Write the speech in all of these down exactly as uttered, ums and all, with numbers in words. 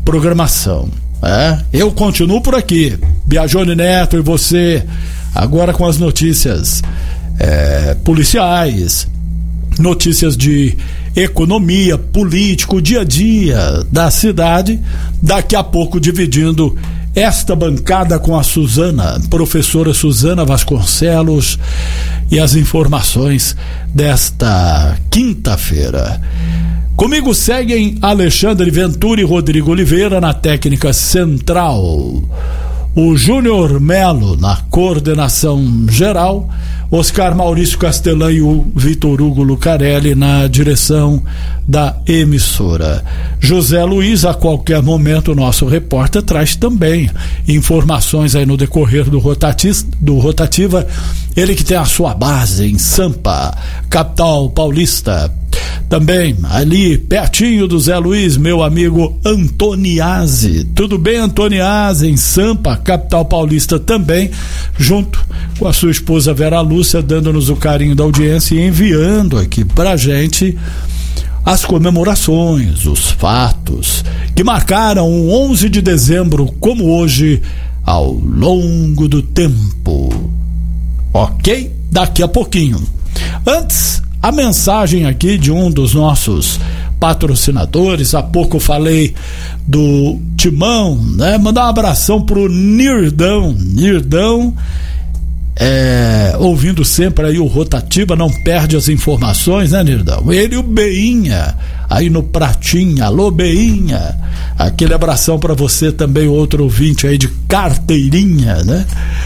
programação. É, eu continuo por aqui, Biagione Neto, e você agora com as notícias é, policiais, notícias de economia, político, dia a dia da cidade. Daqui a pouco dividindo esta bancada com a Suzana, professora Suzana Vasconcelos, e as informações desta quinta-feira. Comigo seguem Alexandre Ventura e Rodrigo Oliveira na técnica central, o Júnior Melo na coordenação geral, Oscar Maurício Castelã e o Vitor Hugo Lucarelli na direção da emissora. José Luiz, a qualquer momento, o nosso repórter, traz também informações aí no decorrer do, rotati- do Rotativa, ele que tem a sua base em Sampa, capital paulista. Também ali pertinho do Zé Luiz, meu amigo Antoniazzi. Tudo bem, Antoniazzi, em Sampa, capital paulista também, junto com a sua esposa Vera Lúcia, dando-nos o carinho da audiência e enviando aqui pra gente as comemorações, os fatos que marcaram o onze de dezembro, como hoje, ao longo do tempo. Ok? Daqui a pouquinho. Antes, a mensagem aqui de um dos nossos patrocinadores. Há pouco eu falei do Timão, né? Mandar um abração pro Nirdão. Nirdão, é, ouvindo sempre aí o Rotativa, não perde as informações, né, Nirdão? Ele e o Beinha, aí no Pratinha. Alô, Beinha. Aquele abração para você também, outro ouvinte aí de Carteirinha, né?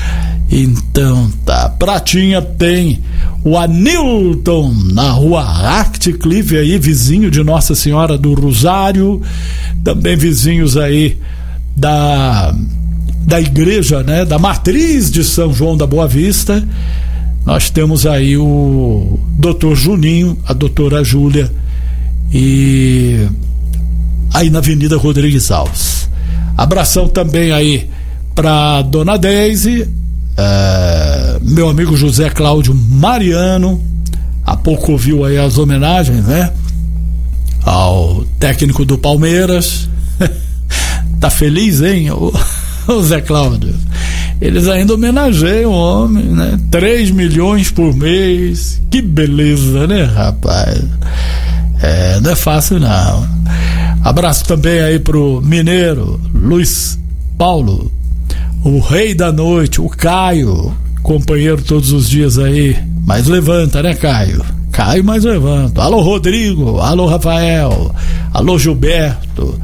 Então tá, Pratinha tem o Anilton na rua Ratcliffe aí, vizinho de Nossa Senhora do Rosário, também vizinhos aí da da igreja, né, da matriz de São João da Boa Vista. Nós temos aí o doutor Juninho, a doutora Júlia, e aí na Avenida Rodrigues Alves. Abração também aí pra dona Deise, Uh, meu amigo José Cláudio Mariano. Há pouco ouviu aí as homenagens, né, ao técnico do Palmeiras. Tá feliz, hein, o, o Zé Cláudio? Eles ainda homenageiam o homem, né? três milhões por mês. Que beleza, né, rapaz? É, não é fácil não. Abraço também aí pro mineiro Luiz Paulo, o rei da noite, o Caio, companheiro todos os dias aí, mas levanta, né, Caio? Caio, mas levanta. Alô, Rodrigo, alô, Rafael, alô, Gilberto,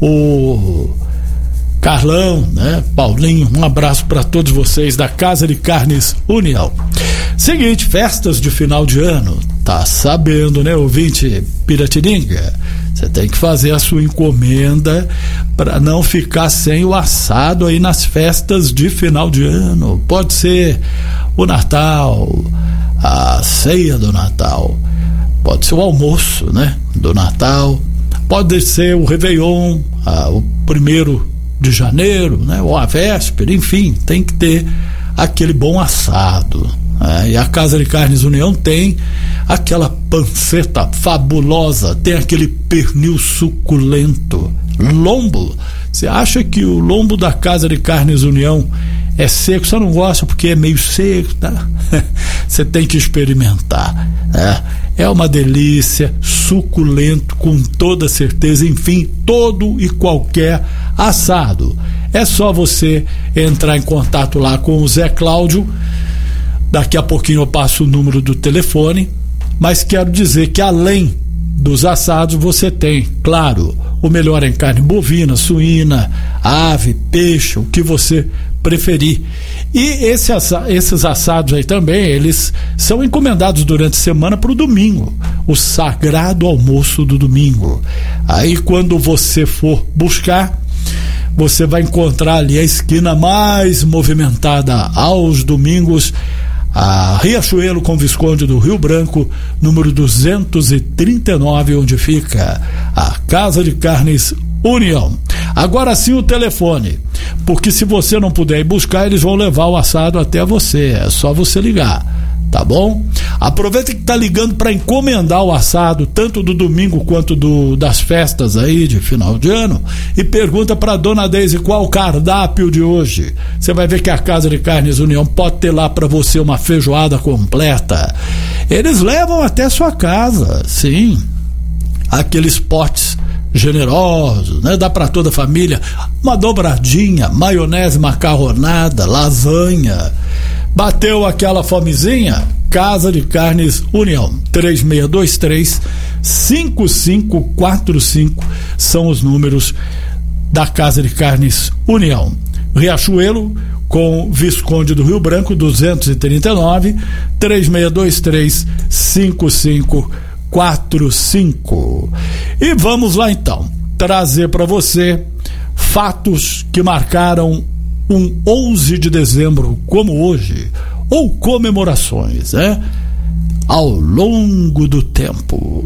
o Carlão, né, Paulinho, um abraço para todos vocês da Casa de Carnes União. Seguinte, festas de final de ano, tá sabendo, né, ouvinte Piratininga? Você tem que fazer a sua encomenda para não ficar sem o assado aí nas festas de final de ano. Pode ser o Natal, a ceia do Natal, pode ser o almoço, né, do Natal, pode ser o Réveillon, a, o primeiro de janeiro, né, ou a véspera, enfim, tem que ter aquele bom assado. É, e a Casa de Carnes União tem aquela panceta fabulosa, tem aquele pernil suculento, lombo. Você acha que o lombo da Casa de Carnes União é seco? Você não gosta porque é meio seco, tá? Você tem que experimentar, né? É uma delícia, suculento, com toda certeza. Enfim, todo e qualquer assado. É só você entrar em contato lá com o Zé Cláudio. Daqui a pouquinho eu passo o número do telefone, mas quero dizer que além dos assados você tem, claro, o melhor em carne bovina, suína, ave, peixe, o que você preferir. E esse assa, esses assados aí também, eles são encomendados durante a semana para o domingo, o sagrado almoço do domingo. Aí quando você for buscar, você vai encontrar ali a esquina mais movimentada aos domingos, a Riachuelo com Visconde do Rio Branco, número duzentos e trinta e nove, onde fica a Casa de Carnes União. Agora sim o telefone, porque se você não puder ir buscar, eles vão levar o assado até você. É só você ligar tá bom? Aproveita que tá ligando para encomendar o assado, tanto do domingo quanto do, das festas aí de final de ano, e pergunta para dona Deise qual o cardápio de hoje. Você vai ver que a Casa de Carnes União pode ter lá para você uma feijoada completa. Eles levam até sua casa, sim, aqueles potes generosos, né? Dá para toda a família, uma dobradinha, maionese macarronada, lasanha. Bateu aquela fomezinha? Casa de Carnes União, três seis dois três, cinco cinco quatro cinco são os números da Casa de Carnes União. Riachuelo, com Visconde do Rio Branco, duzentos e trinta e nove, três seis dois três, cinco cinco quatro cinco. E vamos lá então, trazer para você fatos que marcaram um onze de dezembro como hoje, ou comemorações, né? Ao longo do tempo.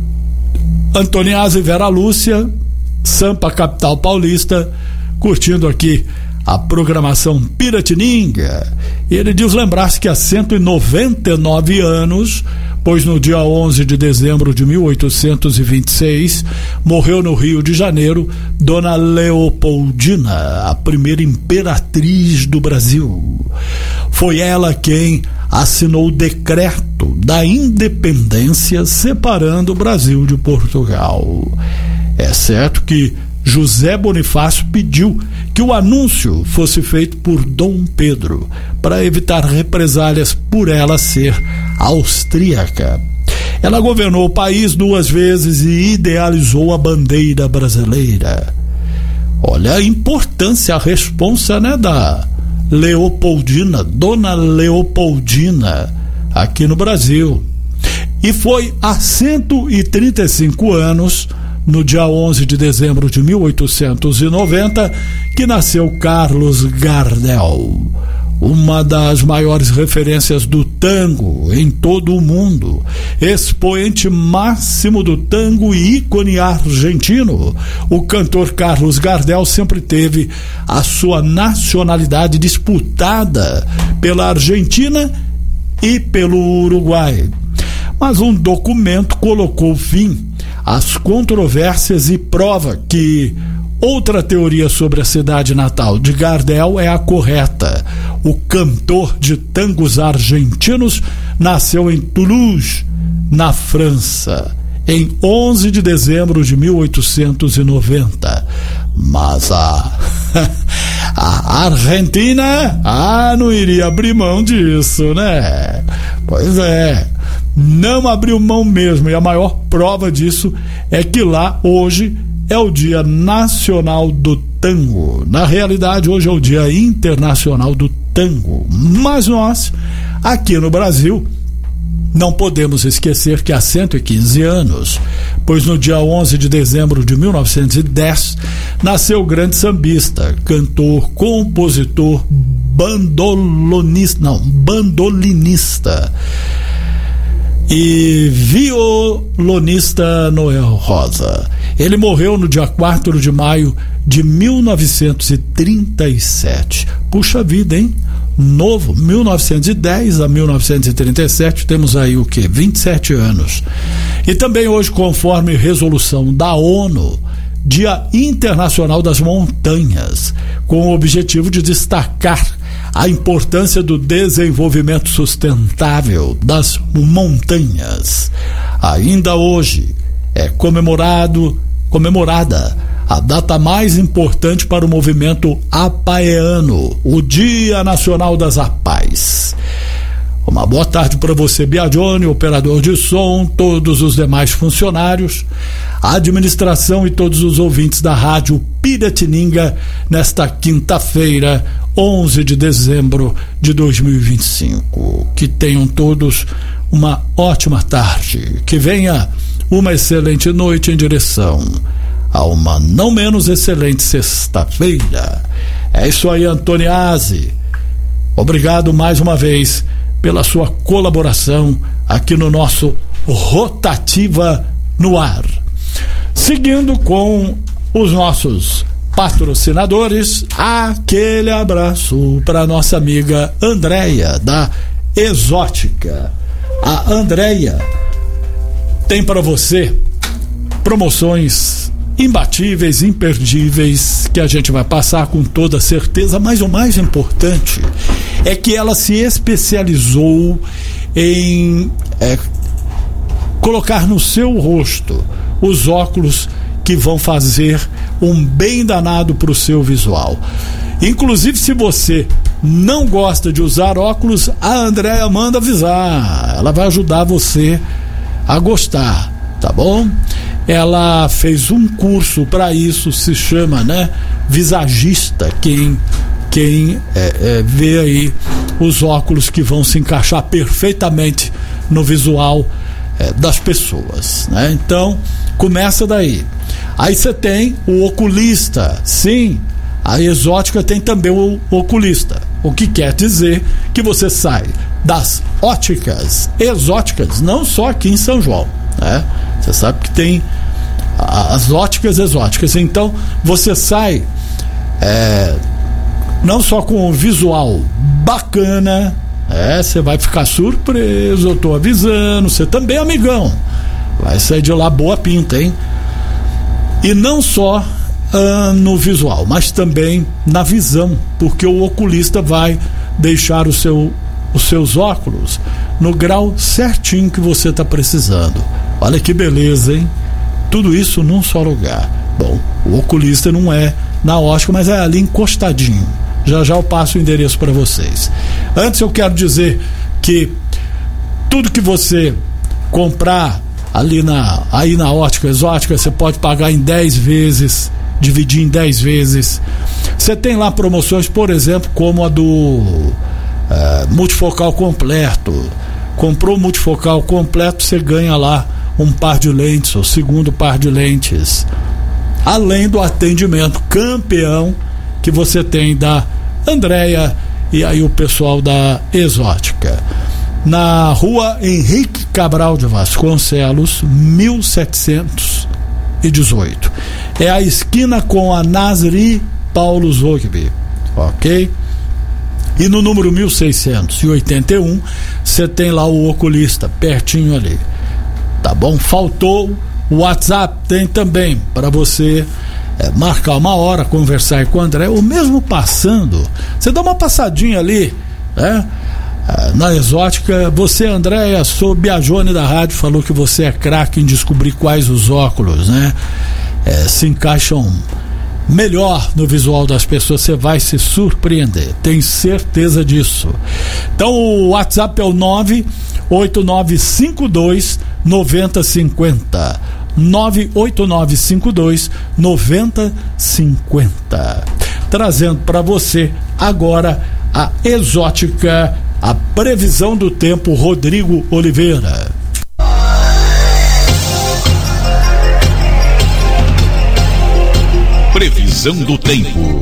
Antoniazzi e Vera Lúcia, Sampa, capital paulista, curtindo aqui a programação Piratininga. E ele diz lembrar-se que há cento e noventa e nove anos, pois no dia onze de dezembro de mil oitocentos e vinte e seis, morreu no Rio de Janeiro Dona Leopoldina, a primeira imperatriz do Brasil. Foi ela quem assinou o decreto da independência separando o Brasil de Portugal. É certo que José Bonifácio pediu que o anúncio fosse feito por Dom Pedro para evitar represálias por ela ser austríaca. Ela governou o país duas vezes e idealizou a bandeira brasileira. Olha a importância, a responsa, né, da Leopoldina, Dona Leopoldina, aqui no Brasil. E foi há cento e trinta e cinco anos, no dia onze de dezembro de mil oitocentos e noventa, que nasceu Carlos Gardel, uma das maiores referências do tango em todo o mundo, expoente máximo do tango e ícone argentino. O cantor Carlos Gardel sempre teve a sua nacionalidade disputada pela Argentina e pelo Uruguai. Mas um documento colocou fim às controvérsias e prova que outra teoria sobre a cidade natal de Gardel é a correta. O cantor de tangos argentinos nasceu em Toulouse, na França, em onze de dezembro de mil oitocentos e noventa. Mas a, a Argentina ah, não iria abrir mão disso, né? Pois é, não abriu mão mesmo, e a maior prova disso é que lá hoje é o Dia Nacional do Tango. Na realidade, hoje é o Dia Internacional do Tango. Mas nós, aqui no Brasil, não podemos esquecer que há cento e quinze anos, pois no dia onze de dezembro de mil novecentos e dez, nasceu o grande sambista, cantor, compositor, bandolonista, não, bandolinista e violonista Noel Rosa. Ele morreu no dia quatro de maio de mil novecentos e trinta e sete. Puxa vida, hein? Novo, mil novecentos e dez a mil novecentos e trinta e sete, temos aí o que? vinte e sete anos. E também hoje, conforme resolução da ONU, Dia Internacional das Montanhas, com o objetivo de destacar a importância do desenvolvimento sustentável das montanhas. Ainda hoje é comemorado, comemorada a data mais importante para o movimento apaeano, o Dia Nacional das Apais. Uma boa tarde para você, Biagione, operador de som, todos os demais funcionários, a administração e todos os ouvintes da Rádio Piratininga nesta quinta-feira, onze de dezembro de dois mil e vinte e cinco. Que tenham todos uma ótima tarde, que venha uma excelente noite em direção a uma não menos excelente sexta-feira. É isso aí, Antoniazzi. Obrigado mais uma vez pela sua colaboração aqui no nosso Rotativa no Ar. Seguindo com os nossos patrocinadores, aquele abraço para nossa amiga Andréia, da Exótica. A Andréia tem para você promoções imbatíveis, imperdíveis, que a gente vai passar com toda certeza, mas o mais importante é que ela se especializou em é, colocar no seu rosto os óculos que vão fazer um bem danado para o seu visual. Inclusive, se você não gosta de usar óculos, a Andréia manda avisar, ela vai ajudar você a gostar, tá bom? Ela fez um curso para isso, se chama, né, visagista, quem, quem é, é, vê aí os óculos que vão se encaixar perfeitamente no visual é, das pessoas, né? Então, começa daí. Aí você tem o oculista, sim, a Exótica tem também o oculista, o que quer dizer que você sai das óticas exóticas, não só aqui em São João, né? Você sabe que tem as óticas exóticas, então você sai é, não só com um visual bacana, é, você vai ficar surpreso, eu tô avisando, você também, amigão, vai sair de lá boa pinta, hein? E não só ah, no visual, mas também na visão, porque o oculista vai deixar o seu, os seus óculos no grau certinho que você está precisando. Olha que beleza, hein? Tudo isso num só lugar. Bom, o oculista não é na ótica, mas é ali encostadinho. Já já eu passo o endereço para vocês. Antes eu quero dizer que tudo que você comprar ali na, aí na Ótica Exótica, você pode pagar em dez vezes, dividir em dez vezes. Você tem lá promoções, por exemplo, como a do é, multifocal completo. Comprou o multifocal completo, você ganha lá um par de lentes, o segundo par de lentes, além do atendimento campeão que você tem da Andréia e aí o pessoal da Exótica, na rua Henrique Cabral de Vasconcelos, mil setecentos e dezoito, é a esquina com a Nasri Paulo Zogby, ok? E no número mil seiscentos e oitenta e um você tem lá o oculista pertinho ali, tá bom? Faltou o WhatsApp, tem também para você é, marcar uma hora, conversar com o André, ou mesmo passando, você dá uma passadinha ali, né? Na Exótica. Você, Andréia, sou Biagione da rádio, falou que você é craque em descobrir quais os óculos, né, é, se encaixam melhor no visual das pessoas. Você vai se surpreender, tenho certeza disso. Então o WhatsApp é o nove oito nove cinco dois nove zero cinco zero, nove oito nove cinco dois nove zero cinco zero. Trazendo para você agora a Exótica, a previsão do tempo, Rodrigo Oliveira. Previsão do tempo.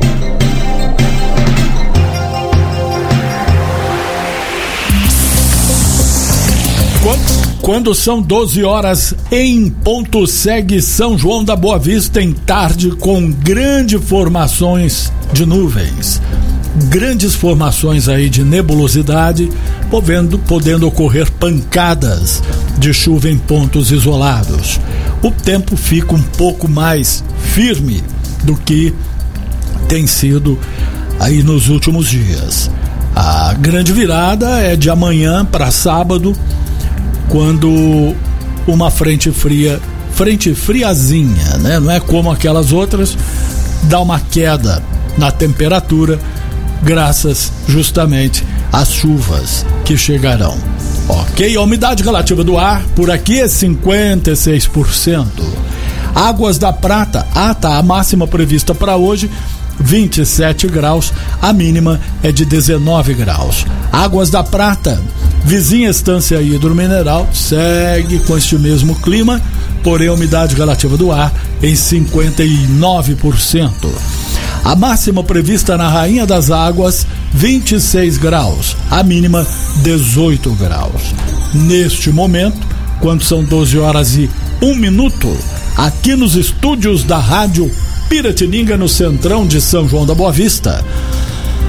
Quando, quando são doze horas em ponto, segue São João da Boa Vista em tarde com grandes formações de nuvens. Grandes formações aí de nebulosidade, podendo, podendo ocorrer pancadas de chuva em pontos isolados. O tempo fica um pouco mais firme do que tem sido aí nos últimos dias. A grande virada é de amanhã para sábado, quando uma frente fria, frente friazinha, né? Não é como aquelas outras, dá uma queda na temperatura, graças justamente às chuvas que chegarão. Ok, a umidade relativa do ar por aqui é cinquenta e seis por cento. Águas da Prata, ah tá, a máxima prevista para hoje vinte e sete graus, a mínima é de dezenove graus. Águas da Prata, vizinha Estância Hidromineral, segue com este mesmo clima, porém a umidade relativa do ar em cinquenta e nove por cento. A máxima prevista na Rainha das Águas, vinte e seis graus, a mínima dezoito graus. Neste momento, quando são doze horas e um minuto, aqui nos estúdios da Rádio Piratininga, no centrão de São João da Boa Vista,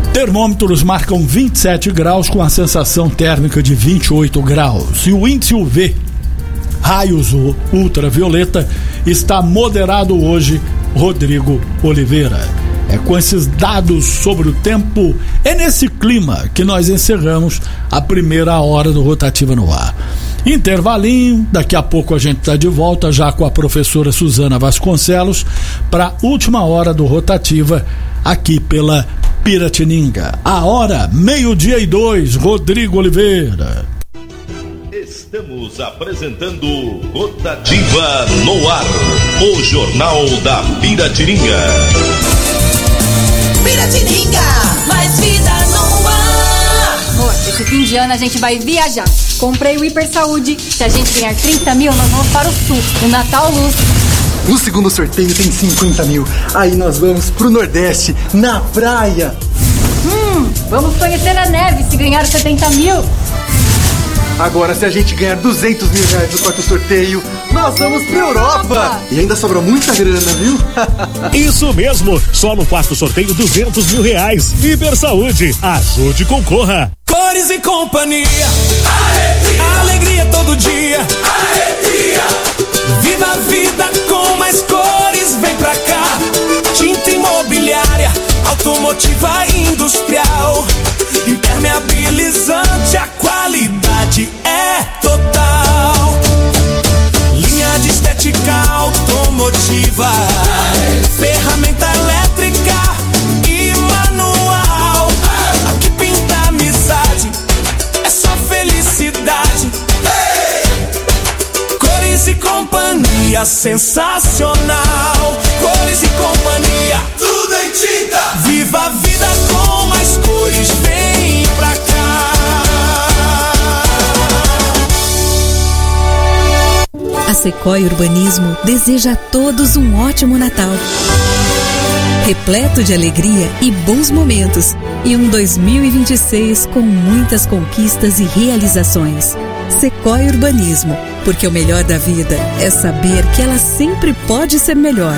Termômetros marcam vinte e sete graus com a sensação térmica de vinte e oito graus. E o índice U V, raios ultravioleta, está moderado hoje, Rodrigo Oliveira. É com esses dados sobre o tempo, é nesse clima que nós encerramos a primeira hora do Rotativa no Ar. Intervalinho, daqui a pouco a gente está de volta já com a professora Suzana Vasconcelos para a última hora do Rotativa aqui pela Piratininga. A hora, meio-dia e dois, Rodrigo Oliveira. Estamos apresentando Rotativa no Ar, o Jornal da Piratininga. Piratininga, mais vida no ar. Amor, esse fim de ano a gente vai viajar. Comprei o Hiper Saúde. Se a gente ganhar trinta mil, nós vamos para o sul, no Natal Luz. No segundo sorteio tem cinquenta mil. Aí nós vamos pro Nordeste, na praia. Hum, vamos conhecer a neve se ganhar setenta mil. Agora, se a gente ganhar duzentos mil reais no quarto sorteio, nós vamos pra Europa. E ainda sobra muita grana, viu? Isso mesmo, só no quarto sorteio duzentos mil reais. Hiper Saúde, ajude e concorra. Cores e companhia, arrepia. Alegria todo dia, arrepia. Viva a vida com mais cores, vem pra cá. Tinta imobiliária, automotiva industrial, impermeabilizante, a qualidade é total. Linha de estética automotiva, ferramenta elétrica e manual. Aqui pinta amizade, é só felicidade. Cores e companhia, sensacional. Cores e companhia, tudo em tinta. Viva a vida com mais cores, vem pra cá. A Sequoia Urbanismo deseja a todos um ótimo Natal, repleto de alegria e bons momentos, e um dois mil e vinte e seis com muitas conquistas e realizações. Sequoia Urbanismo, porque o melhor da vida é saber que ela sempre pode ser melhor.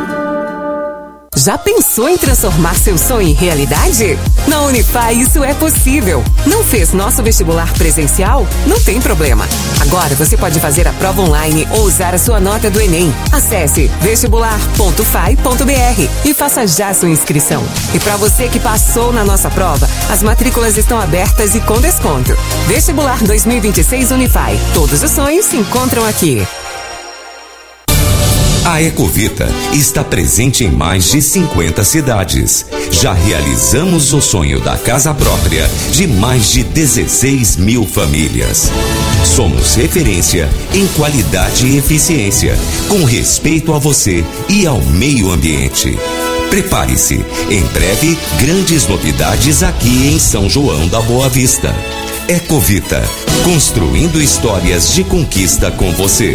Já pensou em transformar seu sonho em realidade? Na Unify isso é possível. Não fez nosso vestibular presencial? Não tem problema. Agora você pode fazer a prova online ou usar a sua nota do Enem. Acesse vestibular ponto fai ponto br e faça já sua inscrição. E para você que passou na nossa prova, as matrículas estão abertas e com desconto. Vestibular dois mil e vinte e seis Unify. Todos os sonhos se encontram aqui. A Ecovita está presente em mais de cinquenta cidades. Já realizamos o sonho da casa própria de mais de dezesseis mil famílias. Somos referência em qualidade e eficiência, com respeito a você e ao meio ambiente. Prepare-se, em breve, grandes novidades aqui em São João da Boa Vista. Ecovita, construindo histórias de conquista com você.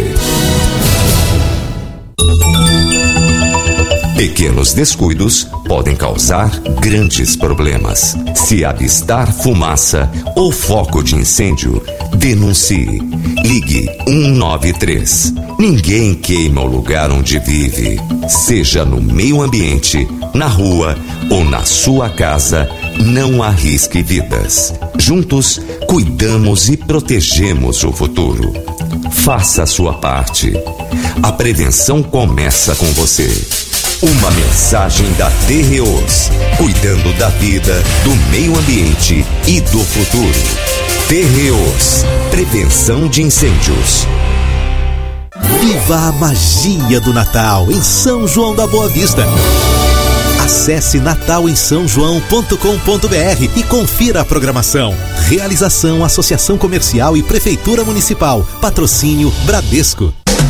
Pequenos descuidos podem causar grandes problemas. Se avistar fumaça ou foco de incêndio, denuncie. Ligue um nove três. Ninguém queima o lugar onde vive. Seja no meio ambiente, na rua ou na sua casa, não arrisque vidas. Juntos, cuidamos e protegemos o futuro. Faça a sua parte. A prevenção começa com você. Uma mensagem da Terreos, cuidando da vida, do meio ambiente e do futuro. Terreos, prevenção de incêndios. Viva a magia do Natal em São João da Boa Vista. Acesse natal em são joão ponto com ponto br e confira a programação. Realização Associação Comercial e Prefeitura Municipal. Patrocínio Bradesco.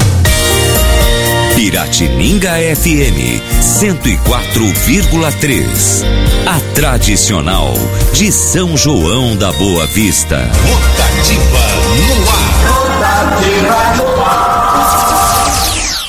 Piratininga F M cento e quatro vírgula três. A tradicional de São João da Boa Vista. Rotativa no ar. Rotativa no ar.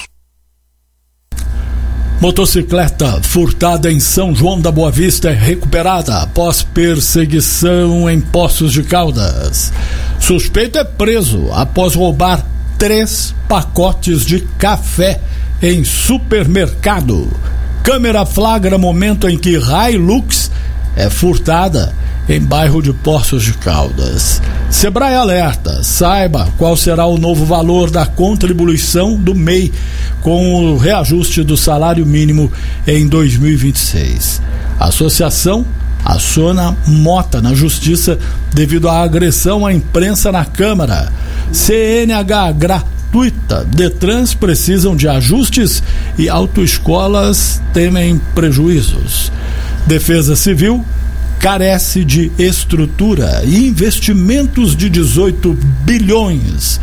Motocicleta furtada em São João da Boa Vista é recuperada após perseguição em Poços de Caldas. Suspeito é preso após roubar três pacotes de café em supermercado. Câmera flagra momento em que Hilux é furtada em bairro de Poços de Caldas. Sebrae alerta, saiba qual será o novo valor da contribuição do M E I com o reajuste do salário mínimo em dois mil e vinte e seis. A associação aciona Mota na justiça devido à agressão à imprensa na Câmara. C N H gratuita, Detrans precisam de ajustes e autoescolas temem prejuízos. Defesa Civil carece de estrutura e investimentos de dezoito bilhões.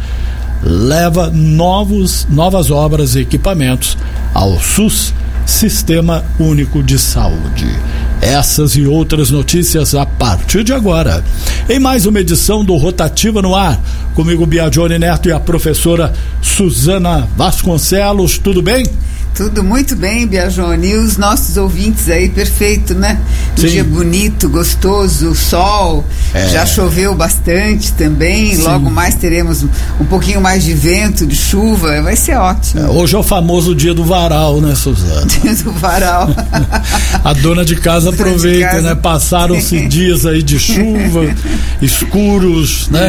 Leva novos, novas obras e equipamentos ao SUS, Sistema Único de Saúde. Essas e outras notícias a partir de agora. Em mais uma edição do Rotativa no Ar. Comigo, Biagione Neto e a professora Suzana Vasconcelos. Tudo bem? Tudo muito bem, Biagione. E os nossos ouvintes aí, perfeito, né? Um Sim. dia bonito, gostoso, sol. É. Já choveu bastante também. Sim. Logo mais teremos um pouquinho mais de vento, de chuva. Vai ser ótimo. É, hoje é o famoso dia do varal, né, Suzana? Dia do varal. A dona de casa dona aproveita, de casa. né? Passaram-se dias aí de chuva, escuros, né?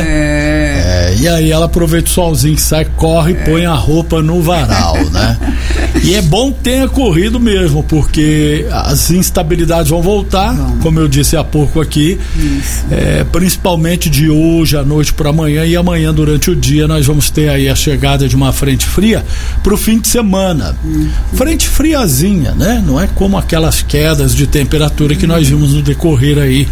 É. É, e aí ela aproveita o solzinho que sai, corre e é. põe a roupa no varal, né? E é bom que tenha corrido mesmo, porque as instabilidades vão voltar, Bom. como eu disse há pouco aqui, é, principalmente de hoje à noite para amanhã, e amanhã durante o dia nós vamos ter aí a chegada de uma frente fria para o fim de semana. Hum. Frente friazinha, né? Não é como aquelas quedas de temperatura que nós vimos no decorrer aí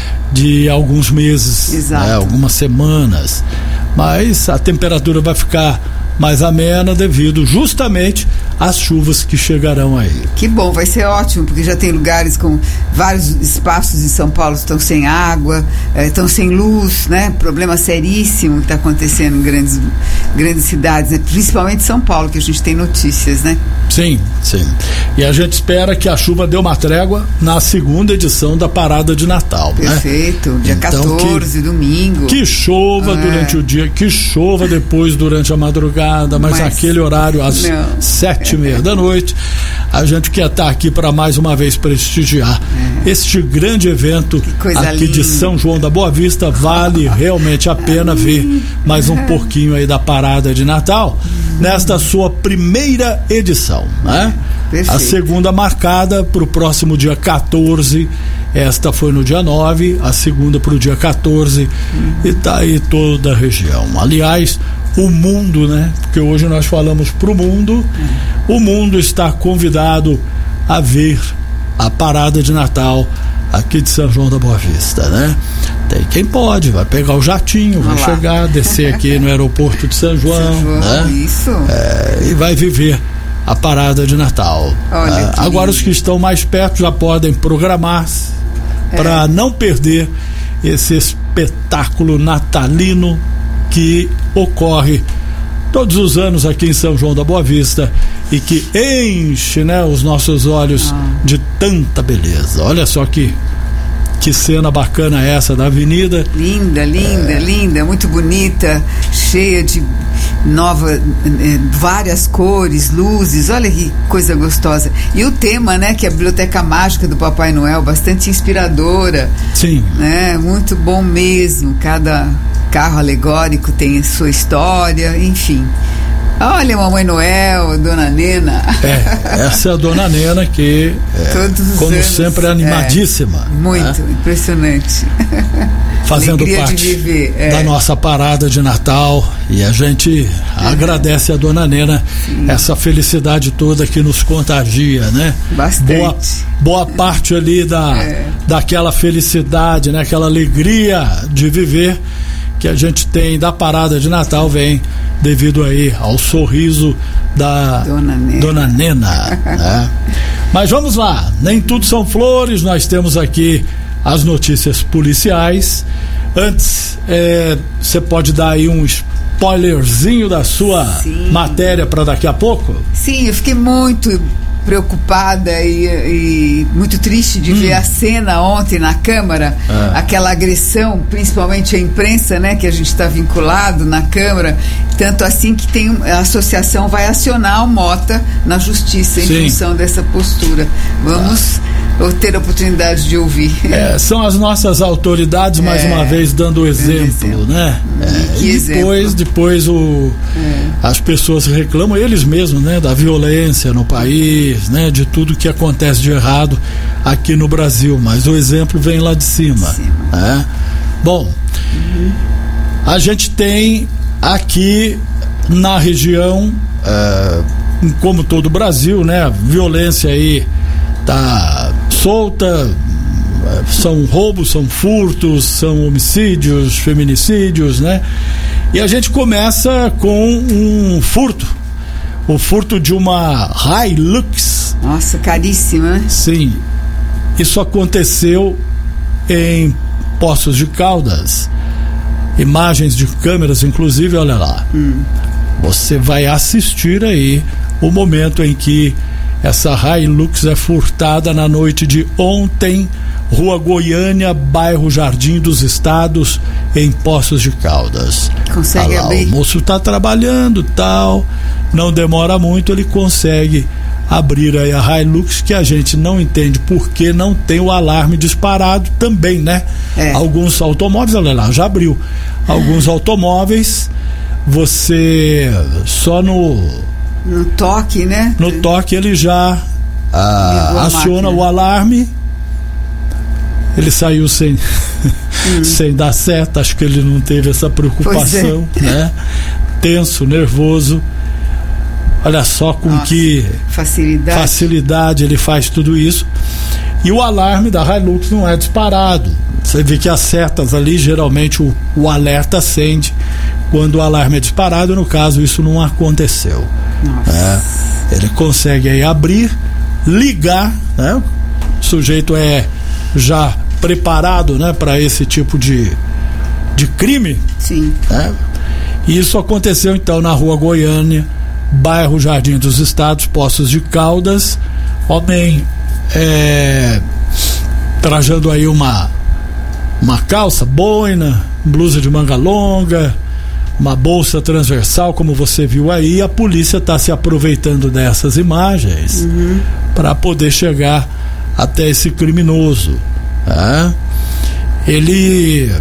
de alguns meses, né? Algumas semanas, mas a temperatura vai ficar mais amena devido justamente às chuvas que chegarão aí. Que bom, vai ser ótimo, porque já tem lugares com vários espaços em São Paulo que estão sem água, eh, estão sem luz, né? Problema seríssimo que está acontecendo em grandes, grandes cidades, né? Principalmente São Paulo, que a gente tem notícias, né? Sim, sim. E a gente espera que a chuva dê uma trégua na segunda edição da Parada de Natal, Perfeito, né? dia então, quatorze, que, domingo. Que chova é. durante o dia, que chova depois durante a madrugada, mas, mas aquele horário às não. sete e meia da noite, a gente quer estar aqui para mais uma vez prestigiar é. este grande evento aqui linda. de São João da Boa Vista. Vale realmente a pena ver mais um pouquinho aí da Parada de Natal nesta sua primeira edição, né? Perfeito. A segunda marcada para o próximo dia quatorze, esta foi no dia nove, a segunda para o dia quatorze, hum. e tá aí toda a região. Aliás, o mundo, né? Porque hoje nós falamos pro mundo, hum. o mundo está convidado a ver a Parada de Natal aqui de São João da Boa Vista, né? Tem quem pode, vai pegar o jatinho, vai chegar, descer aqui no aeroporto de São João, São João né? Isso. É, e vai viver a Parada de Natal. Olha, é, agora lindo. Os que estão mais perto já podem programar-se é. para não perder esse espetáculo natalino que ocorre todos os anos aqui em São João da Boa Vista e que enche, né, os nossos olhos ah. de tanta beleza. Olha só que que cena bacana essa da avenida. Linda, linda, é... linda, muito bonita, cheia de nova, eh, várias cores, luzes, olha que coisa gostosa. E o tema, né, que é a Biblioteca Mágica do Papai Noel, bastante inspiradora. Sim. Né, muito bom mesmo, cada carro alegórico tem a sua história, enfim. Olha, Mamãe Noel, Dona Nena. É, essa é a Dona Nena que, é, como anos, sempre, é animadíssima. É, muito, né? Impressionante. Fazendo Alegria parte de viver, é. da nossa parada de Natal. E a gente é. agradece a Dona Nena Sim. essa felicidade toda que nos contagia, né? Bastante. Boa, boa parte ali da, é. daquela felicidade, né? Aquela alegria de viver que a gente tem da parada de Natal vem devido aí ao sorriso da Dona Nena, Dona Nena né? Mas vamos lá, nem tudo são flores, nós temos aqui as notícias policiais. Antes, você é, pode dar aí um spoilerzinho da sua Sim. matéria para daqui a pouco? Sim, eu fiquei muito preocupada e, e muito triste de hum. ver a cena ontem na Câmara, é. aquela agressão, principalmente à imprensa, né, que a gente está vinculado na Câmara, tanto assim que tem, a associação vai acionar o Mota na Justiça em Sim. função dessa postura. Vamos ou ter a oportunidade de ouvir. É, são as nossas autoridades, mais é, uma vez, dando exemplo, exemplo. né? É, e depois, exemplo. depois o, é. as pessoas reclamam, eles mesmos, né? Da violência no país, né? De tudo que acontece de errado aqui no Brasil, mas o exemplo vem lá de cima. cima. Né? Bom, uhum. a gente tem aqui na região, é, como todo o Brasil, né? A violência aí tá solta, são roubos, são furtos, são homicídios, feminicídios, né? E a gente começa com um furto, o furto de uma Hilux. Nossa, caríssima, né? Sim, isso aconteceu em Poços de Caldas, imagens de câmeras, inclusive, olha lá. Hum. Você vai assistir aí o momento em que essa Hilux é furtada na noite de ontem, Rua Goiânia, bairro Jardim dos Estados, em Poços de Caldas. Consegue ah lá, abrir? O moço está trabalhando, tal, não demora muito, ele consegue abrir aí a Hilux, que a gente não entende por que não tem o alarme disparado também, né? É. Alguns automóveis, olha lá, já abriu. Alguns automóveis, você só no No toque, né? No toque ele já ah, aciona o alarme. Ele saiu sem hum. sem dar certo, acho que ele não teve essa preocupação, é. né? Tenso, nervoso. Olha só com Nossa, que facilidade. facilidade ele faz tudo isso. E o alarme da Hilux não é disparado. Você vê que as setas ali, geralmente o, o alerta acende quando o alarme é disparado. No caso, isso não aconteceu. É, ele consegue aí abrir, ligar, né? O sujeito é já preparado, né, para esse tipo de, de crime. Sim. Né? E isso aconteceu então na Rua Goiânia, bairro Jardim dos Estados, Poços de Caldas. Homem é, trajando aí uma uma calça boina, blusa de manga longa, uma bolsa transversal, como você viu aí. A polícia está se aproveitando dessas imagens uhum. para poder chegar até esse criminoso. Né? Ele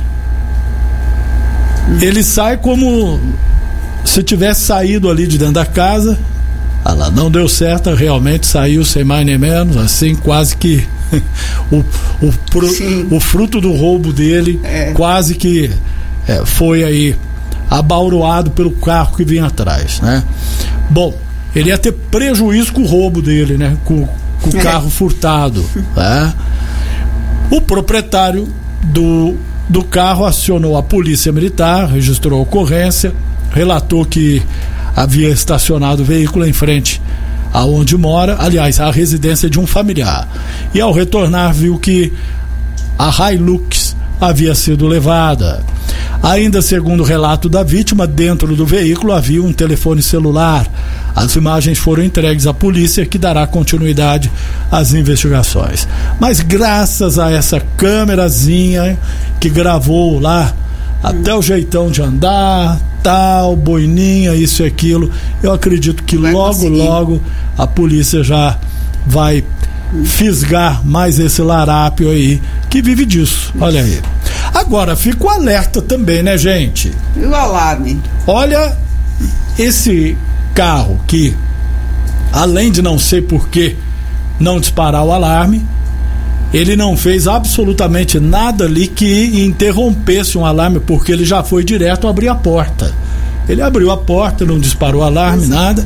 uhum. ele sai como se tivesse saído ali de dentro da casa. Ah lá, não deu certo, realmente saiu sem mais nem menos, assim, quase que o, o, pro, o fruto do roubo dele é. quase que é, foi aí abauroado pelo carro que vinha atrás, né? Bom, ele ia ter prejuízo com o roubo dele, né? Com, com o carro furtado, né? O proprietário do, do carro acionou a polícia militar, registrou a ocorrência, relatou que havia estacionado o veículo em frente aonde mora, aliás, a residência de um familiar. E ao retornar viu que a Hilux havia sido levada. Ainda segundo o relato da vítima, dentro do veículo havia um telefone celular. As imagens foram entregues à polícia, que dará continuidade às investigações. Mas graças a essa câmerazinha que gravou lá até o jeitão de andar, tal, boininha, isso e aquilo, eu acredito que vai logo, conseguir. logo a polícia já vai fisgar mais esse larápio aí que vive disso. Olha aí. Agora, fica o alerta também, né, gente? E o alarme? Olha, esse carro que, além de não sei por que não disparar o alarme, ele não fez absolutamente nada ali que interrompesse um alarme, porque ele já foi direto abrir a porta. Ele abriu a porta, não disparou alarme, nada.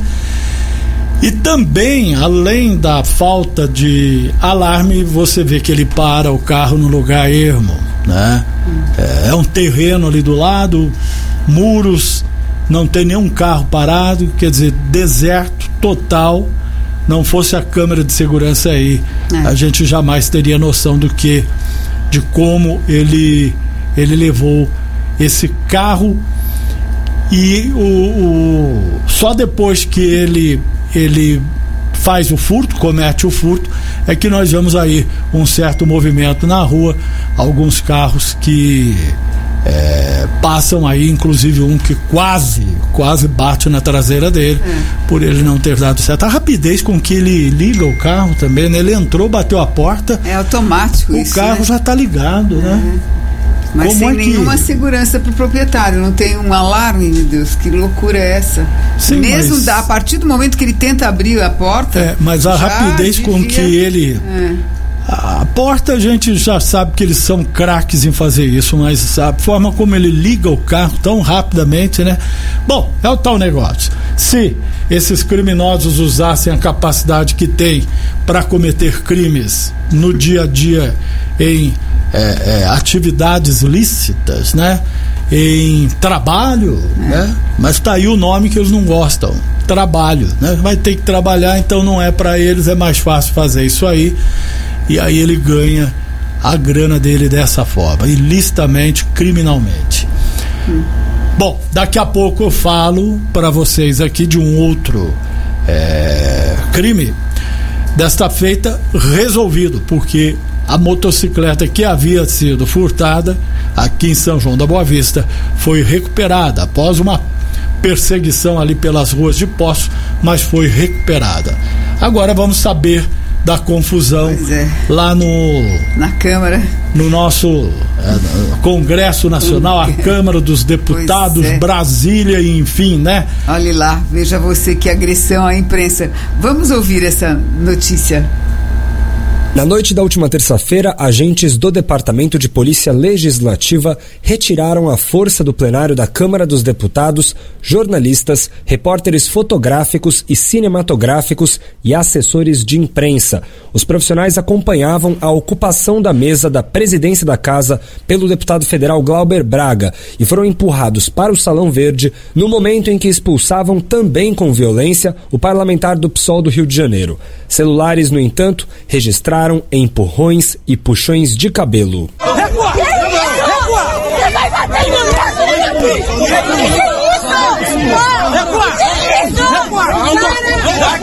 E também, além da falta de alarme, você vê que ele para o carro no lugar ermo, né? É, é um terreno ali do lado, muros, não tem nenhum carro parado, quer dizer, deserto total. Não fosse a câmera de segurança aí, é. a gente jamais teria noção do que, de como ele ele levou esse carro. E o, o só depois que ele ele faz o furto, comete o furto, é que nós vemos aí um certo movimento na rua, alguns carros que é, passam aí, inclusive um que quase quase bate na traseira dele, é. por ele não ter dado certo. A rapidez com que ele liga o carro também, né? Ele entrou, bateu a porta. É automático o isso, O carro né? já está ligado, é. né? Mas Como sem é que... nenhuma segurança para o proprietário, não tem um alarme, meu Deus, que loucura é essa? Sim, mesmo mas... da, a partir do momento que ele tenta abrir a porta... É, mas a rapidez devia... com que ele... É. A porta a gente já sabe que eles são craques em fazer isso, mas a forma como ele liga o carro tão rapidamente, né? Bom, é o tal negócio. Se esses criminosos usassem a capacidade que têm para cometer crimes no dia a dia em é, é, atividades lícitas, né? Em trabalho, é. né? Mas tá aí o nome que eles não gostam, trabalho, né? Vai ter que trabalhar, então não é para eles, é mais fácil fazer isso aí. E aí ele ganha a grana dele dessa forma, ilicitamente, criminalmente. Hum. Bom, daqui a pouco eu falo para vocês aqui de um outro é, crime, desta feita resolvido, porque a motocicleta que havia sido furtada aqui em São João da Boa Vista foi recuperada após uma perseguição ali pelas ruas de Poço, mas foi recuperada. Agora vamos saber da confusão é. lá no na Câmara, no nosso é, Congresso Nacional, a Câmara dos Deputados, é. Brasília, e enfim, né? Olhe lá, veja você que agressão à imprensa. Vamos ouvir essa notícia. Na noite da última terça-feira, agentes do Departamento de Polícia Legislativa retiraram à força do plenário da Câmara dos Deputados jornalistas, repórteres fotográficos e cinematográficos e assessores de imprensa. Os profissionais acompanhavam a ocupação da mesa da presidência da casa pelo deputado federal Glauber Braga e foram empurrados para o Salão Verde no momento em que expulsavam também com violência o parlamentar do P SOL do Rio de Janeiro. Celulares, no entanto, registraram empurrões e puxões de cabelo. Recua! Recua! Você vai bater em meu braço! Que isso? Recua! Que isso? Recua! Para!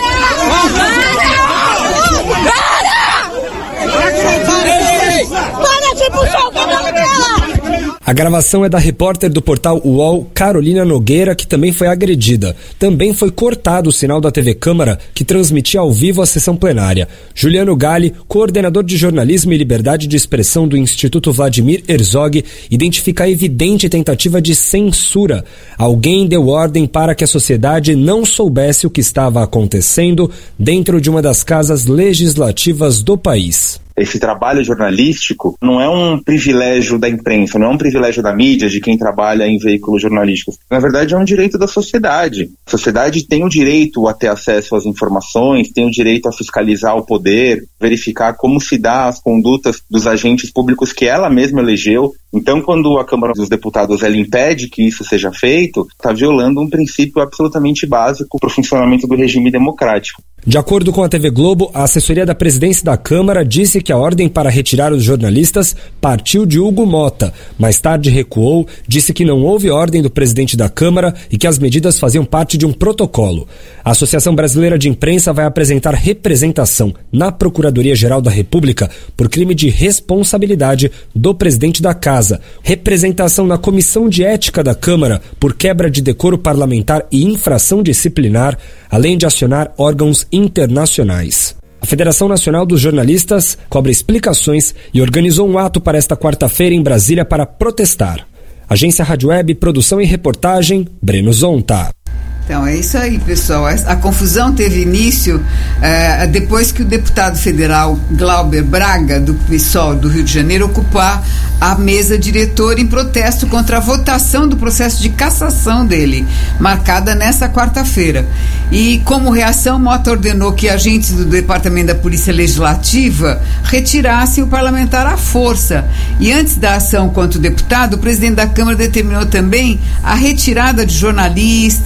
Para! Para de puxar o cabelo dela! A gravação é da repórter do portal U O L, Carolina Nogueira, que também foi agredida. Também foi cortado o sinal da T V Câmara, que transmitia ao vivo a sessão plenária. Juliano Galli, coordenador de jornalismo e liberdade de expressão do Instituto Vladimir Herzog, identifica a evidente tentativa de censura. Alguém deu ordem para que a sociedade não soubesse o que estava acontecendo dentro de uma das casas legislativas do país. Esse trabalho jornalístico não é um privilégio da imprensa, não é um privilégio da mídia, de quem trabalha em veículos jornalísticos. Na verdade, é um direito da sociedade. A sociedade tem o direito a ter acesso às informações, tem o direito a fiscalizar o poder, verificar como se dá as condutas dos agentes públicos que ela mesma elegeu. Então, quando a Câmara dos Deputados ela impede que isso seja feito, está violando um princípio absolutamente básico para o funcionamento do regime democrático. De acordo com a T V Globo, a assessoria da presidência da Câmara disse que a ordem para retirar os jornalistas partiu de Hugo Mota. Mais tarde recuou, disse que não houve ordem do presidente da Câmara e que as medidas faziam parte de um protocolo. A Associação Brasileira de Imprensa vai apresentar representação na Procuradoria-Geral da República por crime de responsabilidade do presidente da Casa, representação na Comissão de Ética da Câmara por quebra de decoro parlamentar e infração disciplinar, além de acionar órgãos internacionais. A Federação Nacional dos Jornalistas cobra explicações e organizou um ato para esta quarta-feira em Brasília para protestar. Agência Rádio Web, produção e reportagem, Breno Zonta. Então é isso aí, pessoal. A confusão teve início eh, depois que o deputado federal Glauber Braga, do P SOL do Rio de Janeiro, ocupar a mesa diretora em protesto contra a votação do processo de cassação dele, marcada nesta quarta-feira. E, como reação, Mota ordenou que agentes do Departamento da Polícia Legislativa retirassem o parlamentar à força. E antes da ação contra o deputado, o presidente da Câmara determinou também a retirada de jornalistas,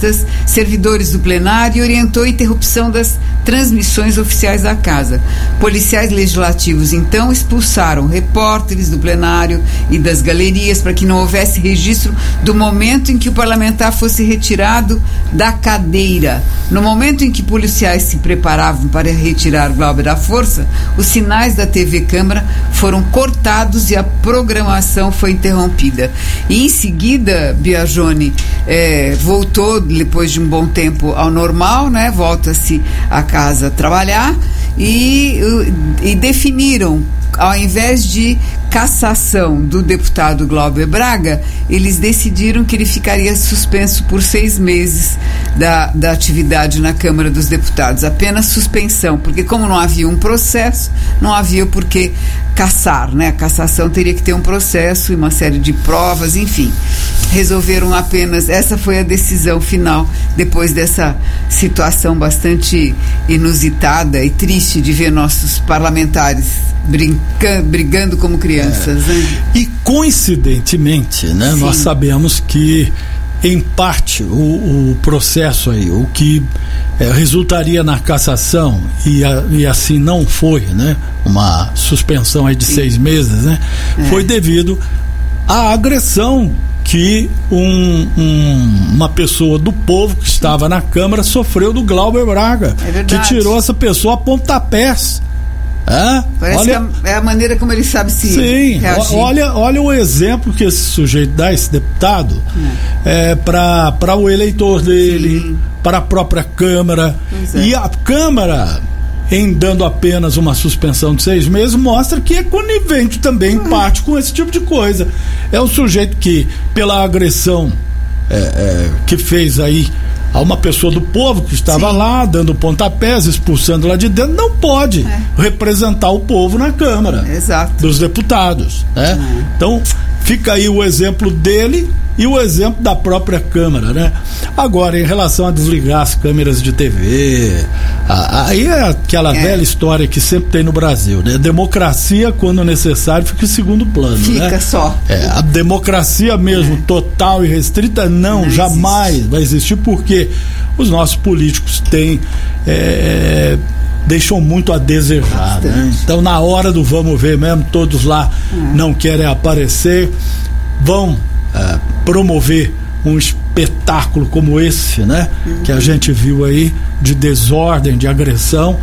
servidores do plenário e orientou a interrupção das transmissões oficiais da casa. Policiais legislativos, então, expulsaram repórteres do plenário e das galerias para que não houvesse registro do momento em que o parlamentar fosse retirado da cadeira. No momento em que policiais se preparavam para retirar Glauber à força, os sinais da T V Câmara foram cortados e a programação foi interrompida. E em seguida, Biagione eh, voltou, depois de um bom tempo, ao normal, né? Volta-se a casa a trabalhar e, e definiram, ao invés de cassação do deputado Glauber Braga, eles decidiram que ele ficaria suspenso por seis meses da, da atividade na Câmara dos Deputados, apenas suspensão, porque como não havia um processo, não havia por que cassar, né? A cassação teria que ter um processo e uma série de provas, enfim. Resolveram apenas, essa foi a decisão final, depois dessa situação bastante inusitada e triste de ver nossos parlamentares brincando, brigando como crianças. É. Né? E coincidentemente, né, nós sabemos que em parte o, o processo aí, o que é, resultaria na cassação e, a, e assim não foi, né, uma suspensão aí de Sim. seis meses, né, é. foi devido à agressão que um, um, uma pessoa do povo que estava na Câmara sofreu do Glauber Braga, é que tirou essa pessoa a pontapés. É? Parece olha, que é a maneira como ele sabe se sim, reagir. Olha, olha o exemplo que esse sujeito dá, esse deputado, é. É, para o eleitor dele, para a própria Câmara. É. E a Câmara, em dando apenas uma suspensão de seis meses, mostra que é conivente também, em parte, com esse tipo de coisa. É o sujeito que, pela agressão é, é, que fez aí a uma pessoa do povo que estava Sim. lá, dando pontapés, expulsando lá de dentro, não pode é. representar o povo na Câmara Exato. dos Deputados, né? É. Então, fica aí o exemplo dele e o exemplo da própria Câmara, né? Agora, em relação a desligar as câmeras de T V, a, aí é aquela é. velha história que sempre tem no Brasil, né? Democracia, quando necessário, fica em segundo plano, fica né? só. É, a democracia mesmo, é. total e restrita, não, não jamais existe. vai existir, porque os nossos políticos têm é, deixam muito a desejar, né? Então, na hora do vamos ver mesmo, todos lá é. não querem aparecer, vão é, promover um espetáculo como esse, né? Uhum. Que a gente viu aí, de desordem, de agressão,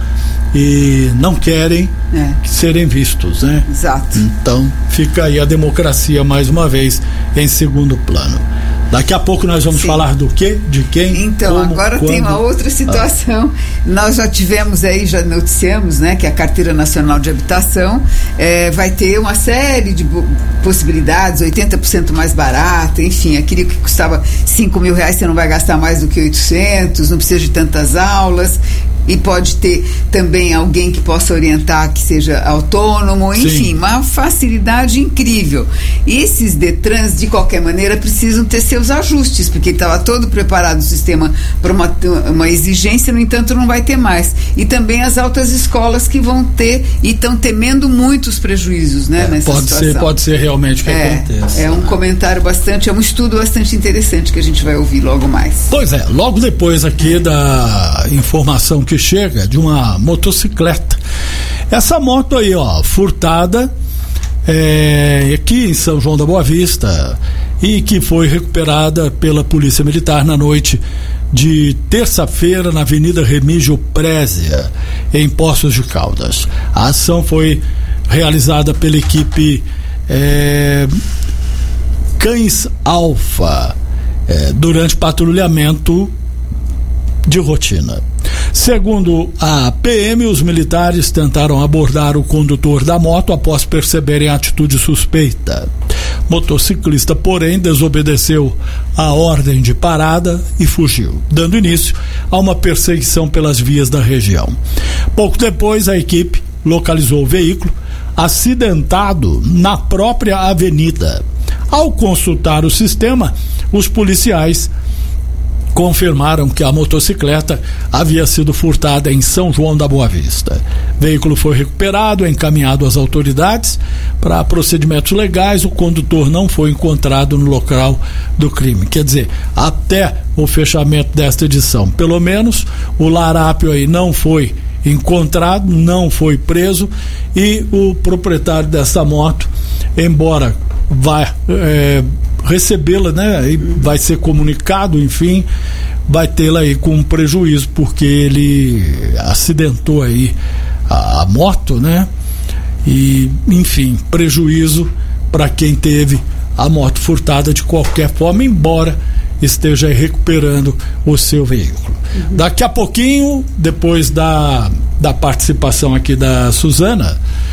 e não querem é. serem vistos, né? Exato. Então fica aí a democracia mais uma vez em segundo plano. Daqui a pouco nós vamos Sim. falar do quê? De quem? Então, como, agora quando? Tem uma outra situação. Ah. Nós já tivemos aí, já noticiamos, né, que a Carteira Nacional de Habitação é, vai ter uma série de possibilidades, oitenta por cento mais barata, enfim, aquele que custava cinco mil reais, você não vai gastar mais do que oitocentos, não precisa de tantas aulas. E pode ter também alguém que possa orientar, que seja autônomo, enfim, Sim. uma facilidade incrível. E esses Detrans, de qualquer maneira, precisam ter seus ajustes, porque estava todo preparado o sistema para uma, uma exigência, no entanto, não vai ter mais. E também as altas escolas que vão ter e estão temendo muitos prejuízos, né, é, nessa pode situação. Ser, pode ser realmente o que é, acontece. É um né? comentário bastante, é um estudo bastante interessante que a gente vai ouvir logo mais. Pois é, logo depois aqui é. da informação que chega de uma motocicleta. Essa moto aí, ó, furtada é, aqui em São João da Boa Vista e que foi recuperada pela Polícia Militar na noite de terça-feira na Avenida Remígio Prézia, em Poços de Caldas. A ação foi realizada pela equipe é, Cães Alfa é, durante patrulhamento de rotina. Segundo a P M, os militares tentaram abordar o condutor da moto após perceberem a atitude suspeita. Motociclista, porém, desobedeceu a ordem de parada e fugiu, dando início a uma perseguição pelas vias da região. Pouco depois, a equipe localizou o veículo acidentado na própria avenida. Ao consultar o sistema, os policiais confirmaram que a motocicleta havia sido furtada em São João da Boa Vista. O veículo foi recuperado, encaminhado às autoridades para procedimentos legais. O condutor não foi encontrado no local do crime. Quer dizer, até o fechamento desta edição, pelo menos o larápio aí não foi encontrado, não foi preso, e o proprietário dessa moto, embora vá é, recebê-la, né, e vai ser comunicado, enfim, vai tê-la aí com prejuízo, porque ele acidentou aí a, a moto, né, e enfim, prejuízo para quem teve a moto furtada de qualquer forma, embora esteja recuperando o seu veículo. Uhum. Daqui a pouquinho, depois da, da participação aqui da Suzana,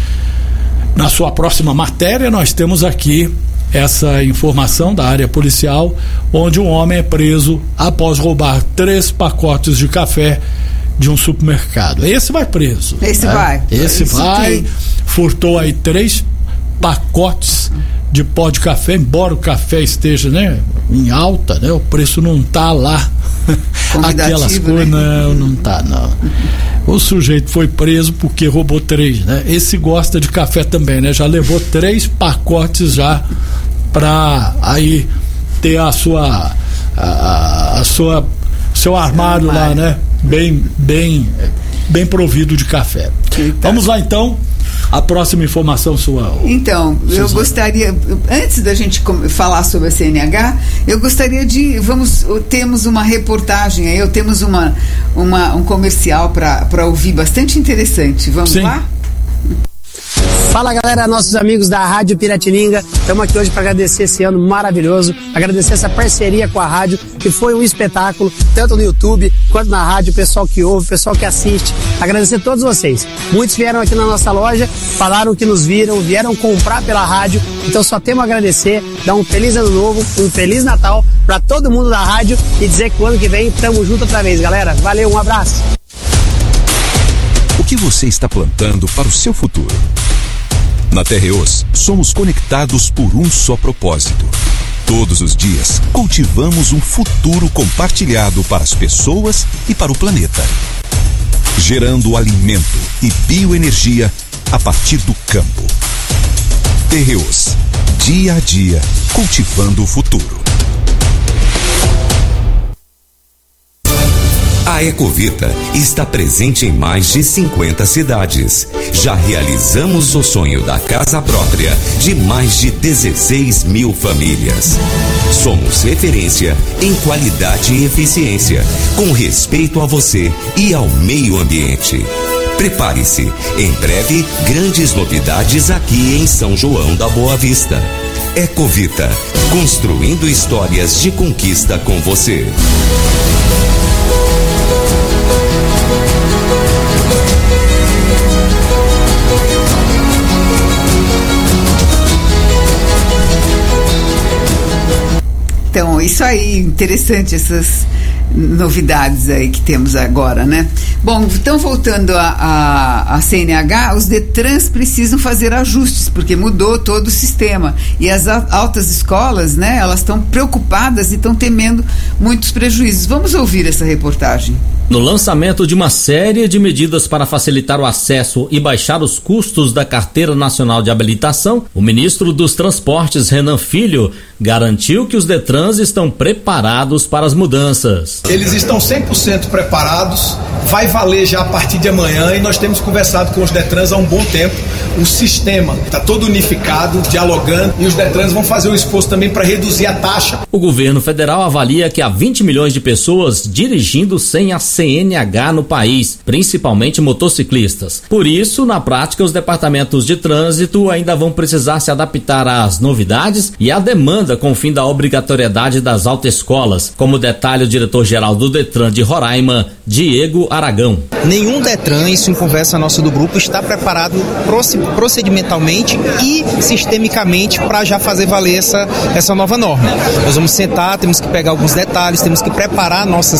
na sua próxima matéria, nós temos aqui essa informação da área policial, onde um homem é preso após roubar três pacotes de café de um supermercado. Esse vai preso. Esse né? vai. Esse Esse vai. que... Furtou aí três pacotes de pó de café, embora o café esteja, né, em alta, né, o preço não tá lá aquelas coisas, né? não, não tá não. O sujeito foi preso porque roubou três, né? Esse gosta de café também, né? Já levou três pacotes já para aí ter a sua a, a sua seu armário, armário lá, né? Bem bem bem provido de café. Eita. Vamos lá então. A próxima informação sua. Então, Suzana. Eu gostaria, antes da gente falar sobre a C N H, eu gostaria de, vamos, temos uma reportagem aí, eu temos uma, uma, um comercial para ouvir bastante interessante. Vamos Sim. lá? Fala galera, nossos amigos da Rádio Piratininga, estamos aqui hoje para agradecer esse ano maravilhoso, agradecer essa parceria com a rádio, que foi um espetáculo, tanto no YouTube quanto na rádio, o pessoal que ouve, o pessoal que assiste, agradecer a todos vocês. Muitos vieram aqui na nossa loja, falaram que nos viram, vieram comprar pela rádio, então só temos a agradecer, dar um feliz ano novo, um feliz Natal para todo mundo da rádio e dizer que o ano que vem estamos juntos outra vez, galera. Valeu, um abraço. O que você está plantando para o seu futuro? Na Terreos, somos conectados por um só propósito. Todos os dias, cultivamos um futuro compartilhado para as pessoas e para o planeta. Gerando alimento e bioenergia a partir do campo. Terreos, dia a dia, cultivando o futuro. A Ecovita está presente em mais de cinquenta cidades. Já realizamos o sonho da casa própria de mais de dezesseis mil famílias. Somos referência em qualidade e eficiência, com respeito a você e ao meio ambiente. Prepare-se, em breve, grandes novidades aqui em São João da Boa Vista. Ecovita, construindo histórias de conquista com você. Então, isso aí, interessante essas novidades aí que temos agora, né? Bom, então voltando a, a, a C N H, os Detrans precisam fazer ajustes, porque mudou todo o sistema, e as altas escolas, né, elas estão preocupadas e estão temendo muitos prejuízos. Vamos ouvir essa reportagem. No lançamento de uma série de medidas para facilitar o acesso e baixar os custos da Carteira Nacional de Habilitação, o ministro dos Transportes, Renan Filho, garantiu que os Detrans estão preparados para as mudanças. Eles estão cem por cento preparados, vai valer já a partir de amanhã, e nós temos conversado com os Detrans há um bom tempo. O sistema está todo unificado, dialogando, e os Detrans vão fazer um esforço também para reduzir a taxa. O governo federal avalia que há vinte milhões de pessoas dirigindo sem a C N H no país, principalmente motociclistas. Por isso, na prática, os departamentos de trânsito ainda vão precisar se adaptar às novidades e à demanda com o fim da obrigatoriedade das autoescolas, como detalha o diretor-geral do Detran de Roraima, Diego Aragão. Nenhum Detran, isso em conversa nossa do grupo, está preparado procedimentalmente e sistemicamente para já fazer valer essa, essa nova norma. Nós vamos sentar, temos que pegar alguns detalhes, temos que preparar nossas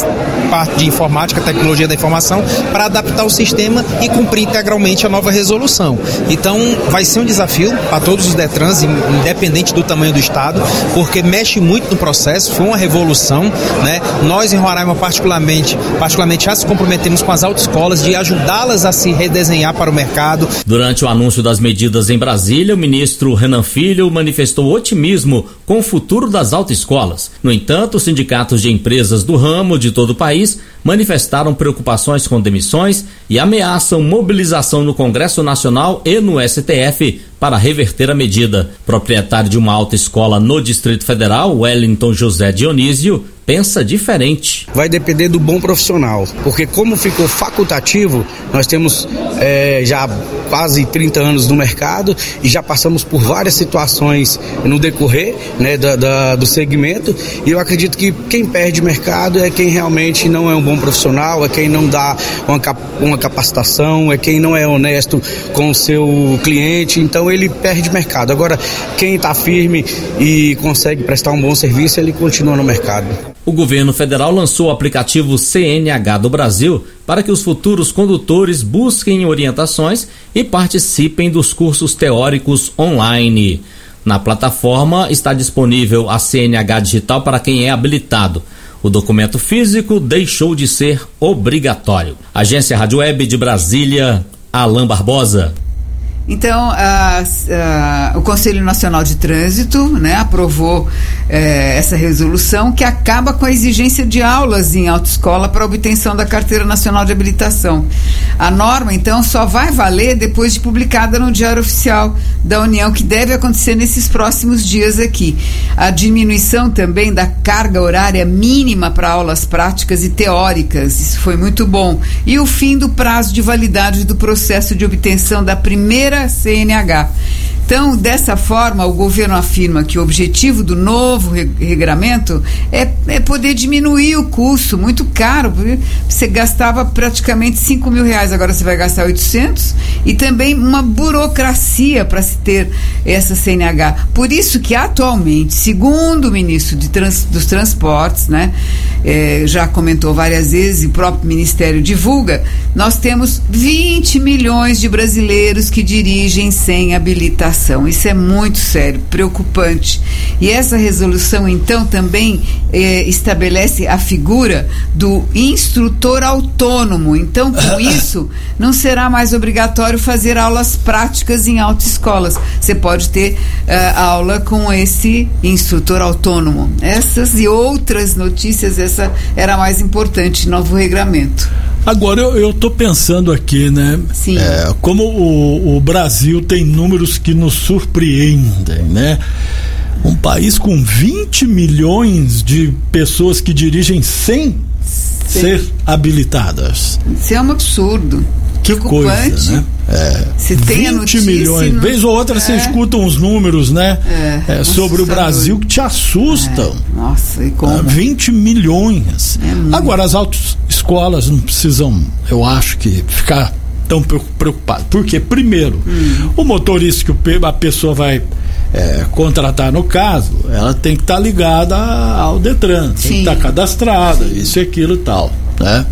parte de informática, tecnologia da informação, para adaptar o sistema e cumprir integralmente a nova resolução. Então, vai ser um desafio para todos os Detrans, independente do tamanho do estado, porque mexe muito no processo, foi uma revolução, né? Nós em Roraima particularmente, particularmente já se comprometemos com as autoescolas de ajudá-las a se redesenhar para o mercado. Durante o anúncio das medidas em Brasília, o ministro Renan Filho manifestou otimismo com o futuro das autoescolas. No entanto, os sindicatos de empresas do ramo de todo o país manifestaram preocupações com demissões e ameaçam mobilização no Congresso Nacional e no S T F para reverter a medida. Proprietário de uma autoescola no Distrito Federal, Wellington José Dionísio, pensa diferente. Vai depender do bom profissional, porque como ficou facultativo, nós temos é, já quase trinta anos no mercado e já passamos por várias situações no decorrer, né, da, da, do segmento, e eu acredito que quem perde mercado é quem realmente não é um bom profissional, é quem não dá uma, uma capacitação, é quem não é honesto com o seu cliente, então ele perde mercado. Agora, quem está firme e consegue prestar um bom serviço, ele continua no mercado. O governo federal lançou o aplicativo C N H do Brasil para que os futuros condutores busquem orientações e participem dos cursos teóricos online. Na plataforma está disponível a C N H digital para quem é habilitado. O documento físico deixou de ser obrigatório. Agência Rádio Web de Brasília, Alain Barbosa. Então, a, a, o Conselho Nacional de Trânsito, né, aprovou é, essa resolução que acaba com a exigência de aulas em autoescola para obtenção da Carteira Nacional de Habilitação. A norma, então, só vai valer depois de publicada no Diário Oficial da União, que deve acontecer nesses próximos dias aqui. A diminuição também da carga horária mínima para aulas práticas e teóricas, isso foi muito bom. E o fim do prazo de validade do processo de obtenção da primeira C N H. Então, dessa forma, o governo afirma que o objetivo do novo regramento é, é poder diminuir o custo, muito caro. Você gastava praticamente cinco mil reais, agora você vai gastar oitocentos, e também uma burocracia para se ter essa C N H. Por isso que, atualmente, segundo o ministro de trans, dos Transportes, né, é, já comentou várias vezes, e o próprio Ministério divulga, nós temos vinte milhões de brasileiros que dirigem sem habilitação. Isso é muito sério, preocupante. E essa resolução, então, também eh, estabelece a figura do instrutor autônomo. Então, com isso, não será mais obrigatório fazer aulas práticas em autoescolas. Você pode ter uh, aula com esse instrutor autônomo. Essas e outras notícias, essa era a mais importante, novo regramento. Agora, eu, eu tô pensando aqui, né? Sim. É, como o, o Brasil tem números que nos surpreendem, né? Um país com vinte milhões de pessoas que dirigem sem Sim. ser habilitadas. Isso é um absurdo. Que coisa, né? É, se tem a notícia, vinte milhões. Não... Vez ou outra é. Você escuta uns números, né? É, é, sobre o Brasil que te assustam. É. Nossa, e como? vinte milhões. É. Agora, as autoescolas não precisam, eu acho que, ficar tão preocupadas. Porque, primeiro, hum. o motorista que a pessoa vai é, contratar, no caso, ela tem que estar tá ligada ao Detran, Sim. tem que estar tá cadastrada, Sim. isso e aquilo e tal, né?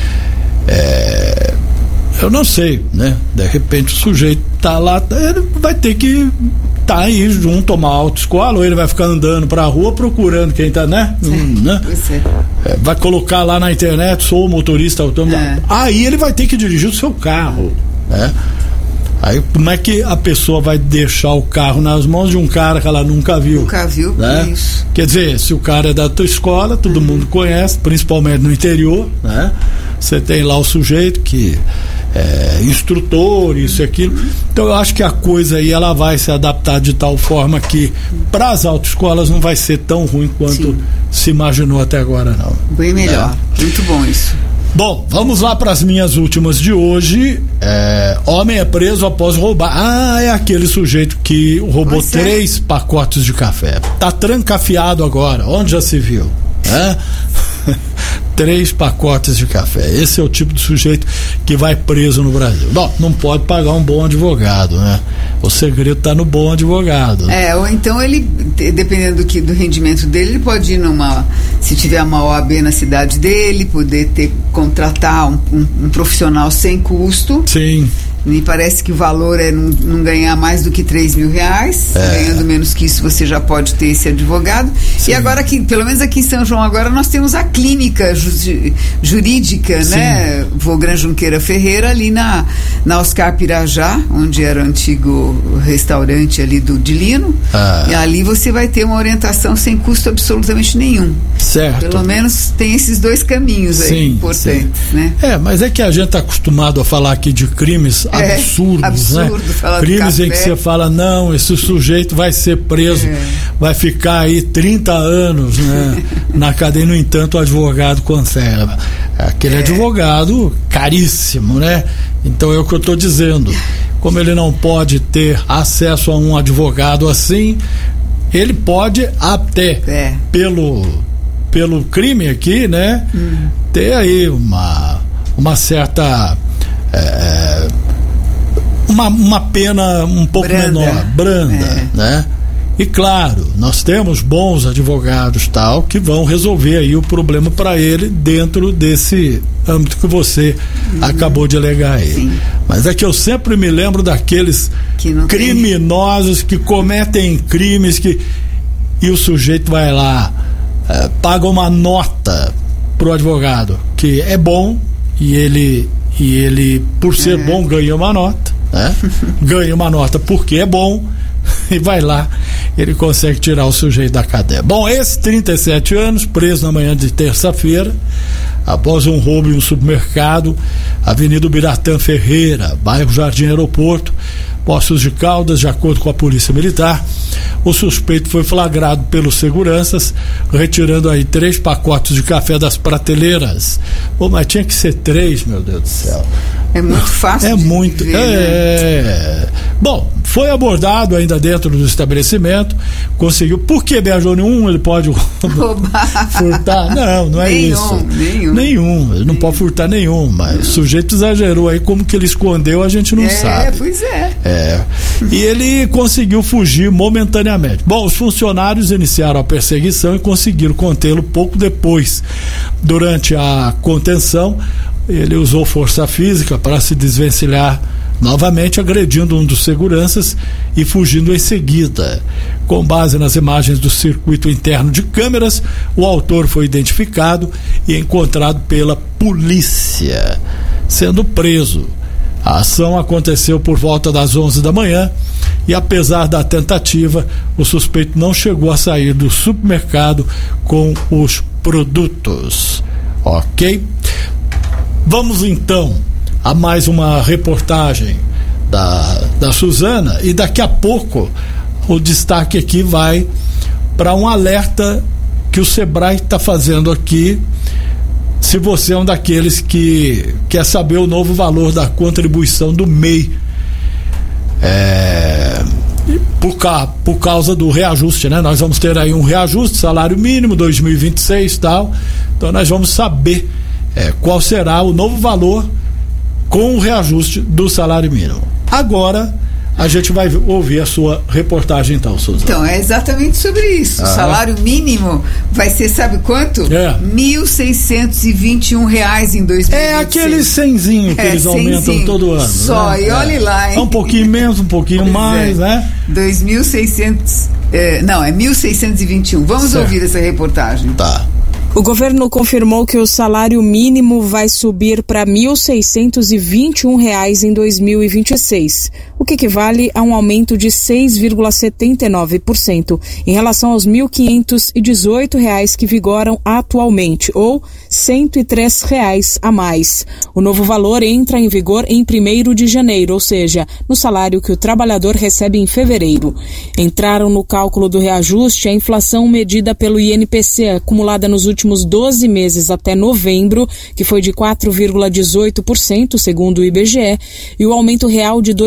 É... Eu não sei, né? De repente o sujeito tá lá, ele vai ter que tá aí junto a uma autoescola, ou ele vai ficar andando pra rua procurando quem tá, né? Hum, né? É, vai colocar lá na internet, sou motorista autônomo. É. Aí ele vai ter que dirigir o seu carro, né? Aí como é que a pessoa vai deixar o carro nas mãos de um cara que ela nunca viu? Nunca viu, né? Isso. Quer dizer, se o cara é da tua escola, todo uhum. mundo conhece, principalmente no interior, né? Você tem lá o sujeito que é instrutor, isso e aquilo. Então eu acho que a coisa aí ela vai se adaptar de tal forma que para as autoescolas não vai ser tão ruim quanto Sim. se imaginou até agora, não. Bem melhor, é. Muito bom isso. Bom, vamos lá para as minhas últimas de hoje. É, homem é preso após roubar. Ah, é aquele sujeito que roubou Você? três pacotes de café. Tá trancafiado agora. Onde já se viu? É? Três pacotes de café. Esse é o tipo de sujeito que vai preso no Brasil. Não, não pode pagar um bom advogado, né? O segredo está no bom advogado. É, ou então ele, dependendo do, que, do rendimento dele, ele pode ir numa, se tiver uma O A B na cidade dele, poder ter, contratar um, um, um profissional sem custo. Sim. Me parece que o valor é não, não ganhar mais do que três mil reais. É. Ganhando menos que isso, você já pode ter esse advogado. Sim. E agora, aqui, pelo menos aqui em São João, agora nós temos a clínica ju, jurídica, sim, né? Vogran Junqueira Ferreira, ali na, na Oscar Pirajá, onde era o antigo restaurante ali do Dilino. Ah. E ali você vai ter uma orientação sem custo absolutamente nenhum. Certo. Pelo menos tem esses dois caminhos aí, sim, importantes, sim, né? É, mas é que a gente está acostumado a falar aqui de crimes É, absurdos, absurdo, né? Crimes em que você fala, não, esse sujeito vai ser preso, é. vai ficar aí trinta anos, né, na cadeia. No entanto, o advogado conserva. Aquele é. advogado caríssimo, né? Então é o que eu estou dizendo. Como ele não pode ter acesso a um advogado assim, ele pode até, é. pelo, pelo crime aqui, né, hum. ter aí uma, uma certa... É, Uma, uma pena um pouco branda. menor, branda, é. né? E claro, nós temos bons advogados tal que vão resolver aí o problema para ele dentro desse âmbito que você uhum. acabou de alegar aí. Sim. Mas é que eu sempre me lembro daqueles que criminosos tem. que cometem crimes que e o sujeito vai lá, é, paga uma nota pro advogado que é bom e ele e ele por ser é. bom ganha uma nota. Né? Ganha uma nota porque é bom e vai lá, ele consegue tirar o sujeito da cadeia. Bom, esse trinta e sete anos, preso na manhã de terça-feira após um roubo em um supermercado, Avenida Biratã Ferreira, bairro Jardim Aeroporto, Poços de Caldas. De acordo com a Polícia Militar, o suspeito foi flagrado pelos seguranças retirando aí três pacotes de café das prateleiras. Pô, mas tinha que ser três, meu Deus do céu. É muito fácil. É muito. Ver, é. Né? Bom, foi abordado ainda dentro do estabelecimento, conseguiu. Por que Biagione um ele pode roubar? Furtar? Não, não é nenhum, isso. Nenhum. Nenhum. Ele não nenhum. pode furtar nenhum, mas o sujeito exagerou aí, como que ele escondeu, a gente não é, sabe. É, pois é. É. E ele conseguiu fugir momentaneamente. Bom, os funcionários iniciaram a perseguição e conseguiram contê-lo pouco depois. Durante a contenção, ele usou força física para se desvencilhar novamente, agredindo um dos seguranças e fugindo em seguida. Com base nas imagens do circuito interno de câmeras, o autor foi identificado e encontrado pela polícia, sendo preso. A ação aconteceu por volta das onze da manhã e, apesar da tentativa, o suspeito não chegou a sair do supermercado com os produtos. Ok? Vamos então a mais uma reportagem da, da Suzana, e daqui a pouco o destaque aqui vai para um alerta que o Sebrae está fazendo aqui. Se você é um daqueles que quer saber o novo valor da contribuição do M E I, é, por, ca, por causa do reajuste, né? Nós vamos ter aí um reajuste, salário mínimo dois mil e vinte e seis e tal, então nós vamos saber é, qual será o novo valor com o reajuste do salário mínimo. Agora a gente vai ouvir a sua reportagem então, Suzana. Então, é exatamente sobre isso. Ah. O salário mínimo vai ser, sabe quanto? É. mil seiscentos e vinte e um reais em dois mil e vinte e seis. É aquele cenzinho que é, eles aumentam cenzinho. todo ano. Só, né? e é. olhe lá, hein? É um pouquinho menos, um pouquinho pois mais, é. né? dois mil e seiscentos, é, não, é mil seiscentos e vinte e um. Vamos certo. ouvir essa reportagem. Tá. O governo confirmou que o salário mínimo vai subir para mil seiscentos e vinte e um reais em dois mil e vinte e seis, o que equivale a um aumento de seis vírgula setenta e nove por cento em relação aos mil quinhentos e dezoito reais que vigoram atualmente, ou cento e três reais a mais. O novo valor entra em vigor em primeiro de janeiro, ou seja, no salário que o trabalhador recebe em fevereiro. Entraram no cálculo do reajuste a inflação medida pelo I N P C acumulada nos últimos últimos doze meses até novembro, que foi de quatro vírgula dezoito por cento, segundo o I B G E, e o aumento real de dois vírgula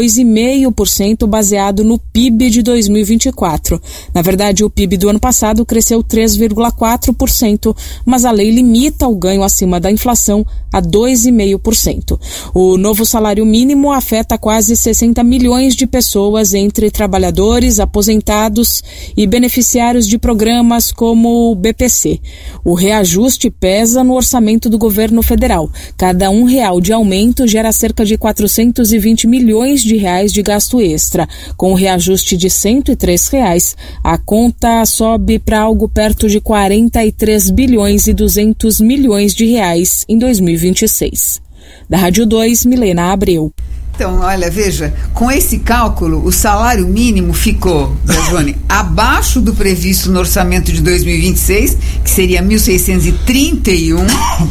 vírgula cinco por cento baseado no P I B de dois mil e vinte e quatro. Na verdade, o P I B do ano passado cresceu três vírgula quatro por cento, mas a lei limita o ganho acima da inflação a dois vírgula cinco por cento. O novo salário mínimo afeta quase sessenta milhões de pessoas entre trabalhadores, aposentados e beneficiários de programas como o B P C. O reajuste pesa no orçamento do governo federal. Cada um real de aumento gera cerca de quatrocentos e vinte milhões de reais de gasto extra. Com o reajuste de cento e três reais, a conta sobe para algo perto de quarenta e três bilhões e duzentos milhões de reais em dois mil e vinte e seis. Da Rádio dois, Milena Abreu. Então, olha, veja, com esse cálculo, o salário mínimo ficou, Jone, abaixo do previsto no orçamento de dois mil e vinte e seis, que seria mil seiscentos e trinta e um.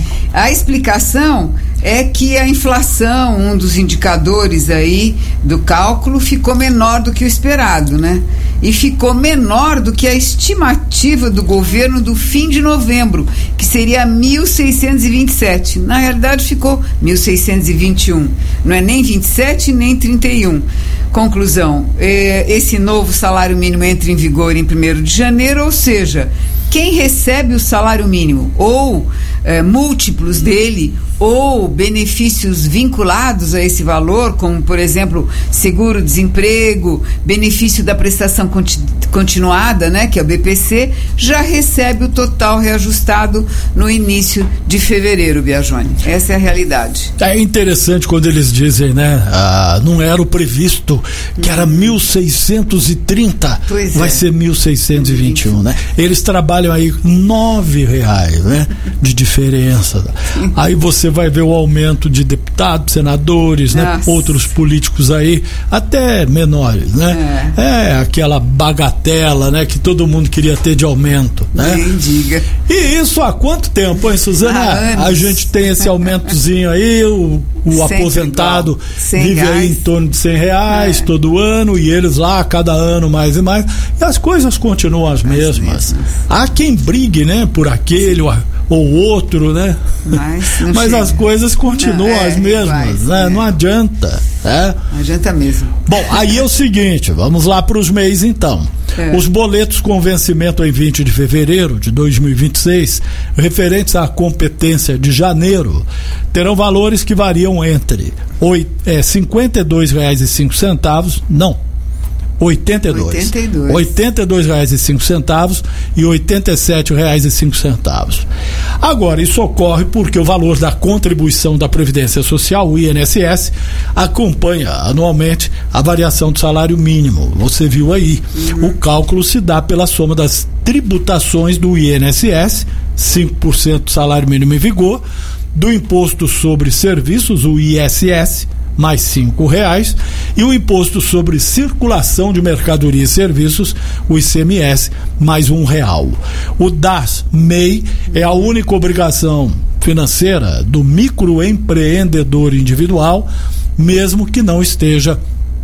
A explicação é que a inflação, um dos indicadores aí do cálculo, ficou menor do que o esperado, né? E ficou menor do que a estimativa do governo do fim de novembro, que seria mil seiscentos e vinte e sete. Na realidade, ficou mil seiscentos e vinte e um. Não é nem vinte e sete nem trinta e um. Conclusão, eh, esse novo salário mínimo entra em vigor em primeiro de janeiro, ou seja, quem recebe o salário mínimo ou eh, múltiplos dele ou benefícios vinculados a esse valor, como, por exemplo, seguro-desemprego, benefício da prestação conti- continuada, né, que é o B P C, já recebe o total reajustado no início de fevereiro, Biagione. Essa é a realidade. É interessante quando eles dizem, né, ah, não era o previsto, que era mil seiscentos e trinta, pois vai é. ser mil seiscentos e vinte e um, né? Eles trabalham aí nove reais, né, de diferença. Aí você vai ver o aumento de deputados, senadores, né, outros políticos aí, até menores, né? É. é aquela bagatela, né, que todo mundo queria ter de aumento, né? Nem diga. E isso há quanto tempo, hein, Suzana? A gente tem esse aumentozinho aí, o, o aposentado vive aí em torno de cem reais é. todo ano, e eles lá, cada ano mais e mais, e as coisas continuam as, as mesmas. mesmas. Há quem brigue, né, por aquele ou, ou outro, né? Mas, Mas as coisas continuam não, é, as mesmas, iguais, né? É. Não adianta, né? Não adianta mesmo. Bom, aí é o seguinte, vamos lá para os meses então. É. Os boletos com vencimento em vinte de fevereiro de dois mil e vinte e seis, referentes à competência de janeiro, terão valores que variam entre oito, é, cinquenta e dois reais e cinco centavos, não, oitenta e dois. oitenta e dois. oitenta e dois reais e cinco centavos e oitenta e sete reais e cinco centavos. Agora, isso ocorre porque o valor da contribuição da Previdência Social, o I N S S, acompanha anualmente a variação do salário mínimo. Você viu aí. Uhum. O cálculo se dá pela soma das tributações do I N S S, cinco por cento do salário mínimo em vigor, do Imposto sobre Serviços, o I S S, mais cinco reais, e o Imposto sobre Circulação de Mercadoria e Serviços, o I C M S, mais um real. O D A S M E I é a única obrigação financeira do microempreendedor individual, mesmo que não esteja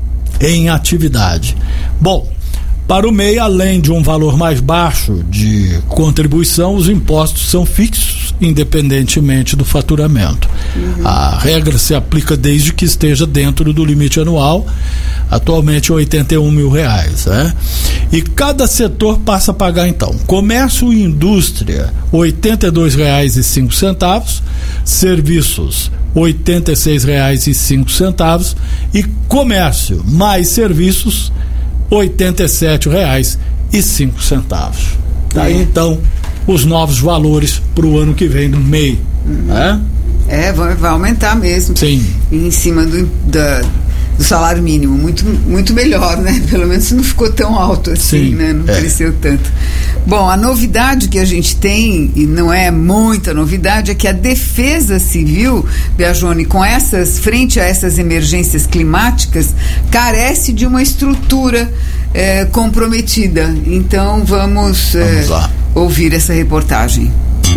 em atividade. Bom, para o M E I, além de um valor mais baixo de contribuição, os impostos são fixos, independentemente do faturamento. Uhum. A regra se aplica desde que esteja dentro do limite anual, atualmente oitenta e um mil reais, né? E cada setor passa a pagar então: comércio e indústria, oitenta e dois reais e cinco centavos, serviços, oitenta e seis reais e cinco centavos, e comércio mais serviços, oitenta e sete reais e cinco centavos. Daí é. então os novos valores para o ano que vem do M E I. Uhum. Né? É, vai, vai aumentar mesmo. Sim. Em cima do, da, do salário mínimo. Muito, muito melhor, né? Pelo menos não ficou tão alto assim, Sim, né? Não é. cresceu tanto. Bom, a novidade que a gente tem, e não é muita novidade, é que a Defesa Civil, Biagione, com essas, frente a essas emergências climáticas, carece de uma estrutura é, comprometida. Então vamos, vamos é, lá. ouvir essa reportagem.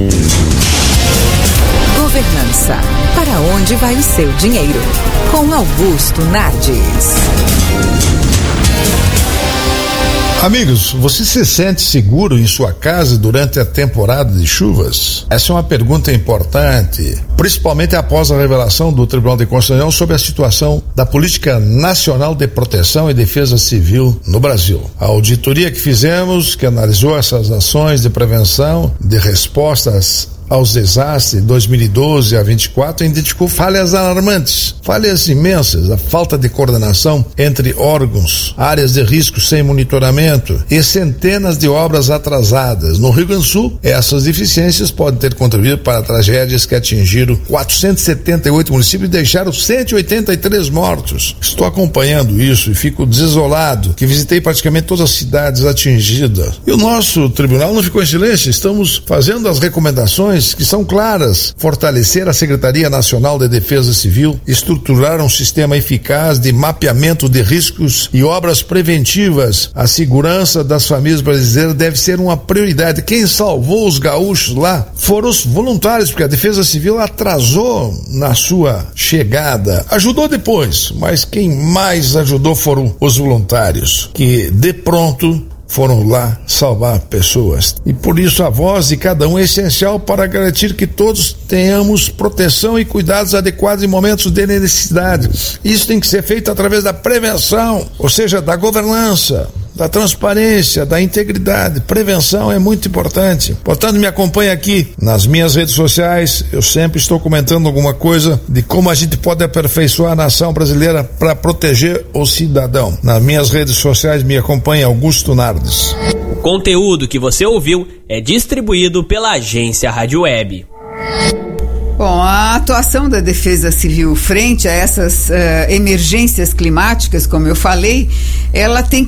Governança. Para onde vai o seu dinheiro? Com Augusto Nardes. Amigos, você se sente seguro em sua casa durante a temporada de chuvas? Essa é uma pergunta importante, principalmente após a revelação do Tribunal de Contas sobre a situação da Política Nacional de Proteção e Defesa Civil no Brasil. A auditoria que fizemos, que analisou essas ações de prevenção, de respostas aos desastres de dois mil e doze a vinte e quatro, identificou falhas alarmantes, falhas imensas, a falta de coordenação entre órgãos, áreas de risco sem monitoramento e centenas de obras atrasadas. No Rio Grande do Sul, essas deficiências podem ter contribuído para tragédias que atingiram quatrocentos e setenta e oito municípios e deixaram cento e oitenta e três mortos. Estou acompanhando isso e fico desolado, que visitei praticamente todas as cidades atingidas. E o nosso tribunal não ficou em silêncio, estamos fazendo as recomendações que são claras: fortalecer a Secretaria Nacional de Defesa Civil, estruturar um sistema eficaz de mapeamento de riscos e obras preventivas. A segurança das famílias brasileiras deve ser uma prioridade. Quem salvou os gaúchos lá foram os voluntários, porque a Defesa Civil atrasou na sua chegada. Ajudou depois, mas quem mais ajudou foram os voluntários, que de pronto foram lá salvar pessoas. E por isso a voz de cada um é essencial para garantir que todos tenhamos proteção e cuidados adequados em momentos de necessidade. Isso tem que ser feito através da prevenção, ou seja, da governança, da transparência, da integridade. Prevenção é muito importante. Portanto, me acompanhe aqui nas minhas redes sociais. Eu sempre estou comentando alguma coisa de como a gente pode aperfeiçoar a nação brasileira para proteger o cidadão. Nas minhas redes sociais, me acompanhe Augusto Nardes. O conteúdo que você ouviu é distribuído pela agência Rádio Web. Bom, a atuação da Defesa Civil frente a essas uh, emergências climáticas, como eu falei, ela tem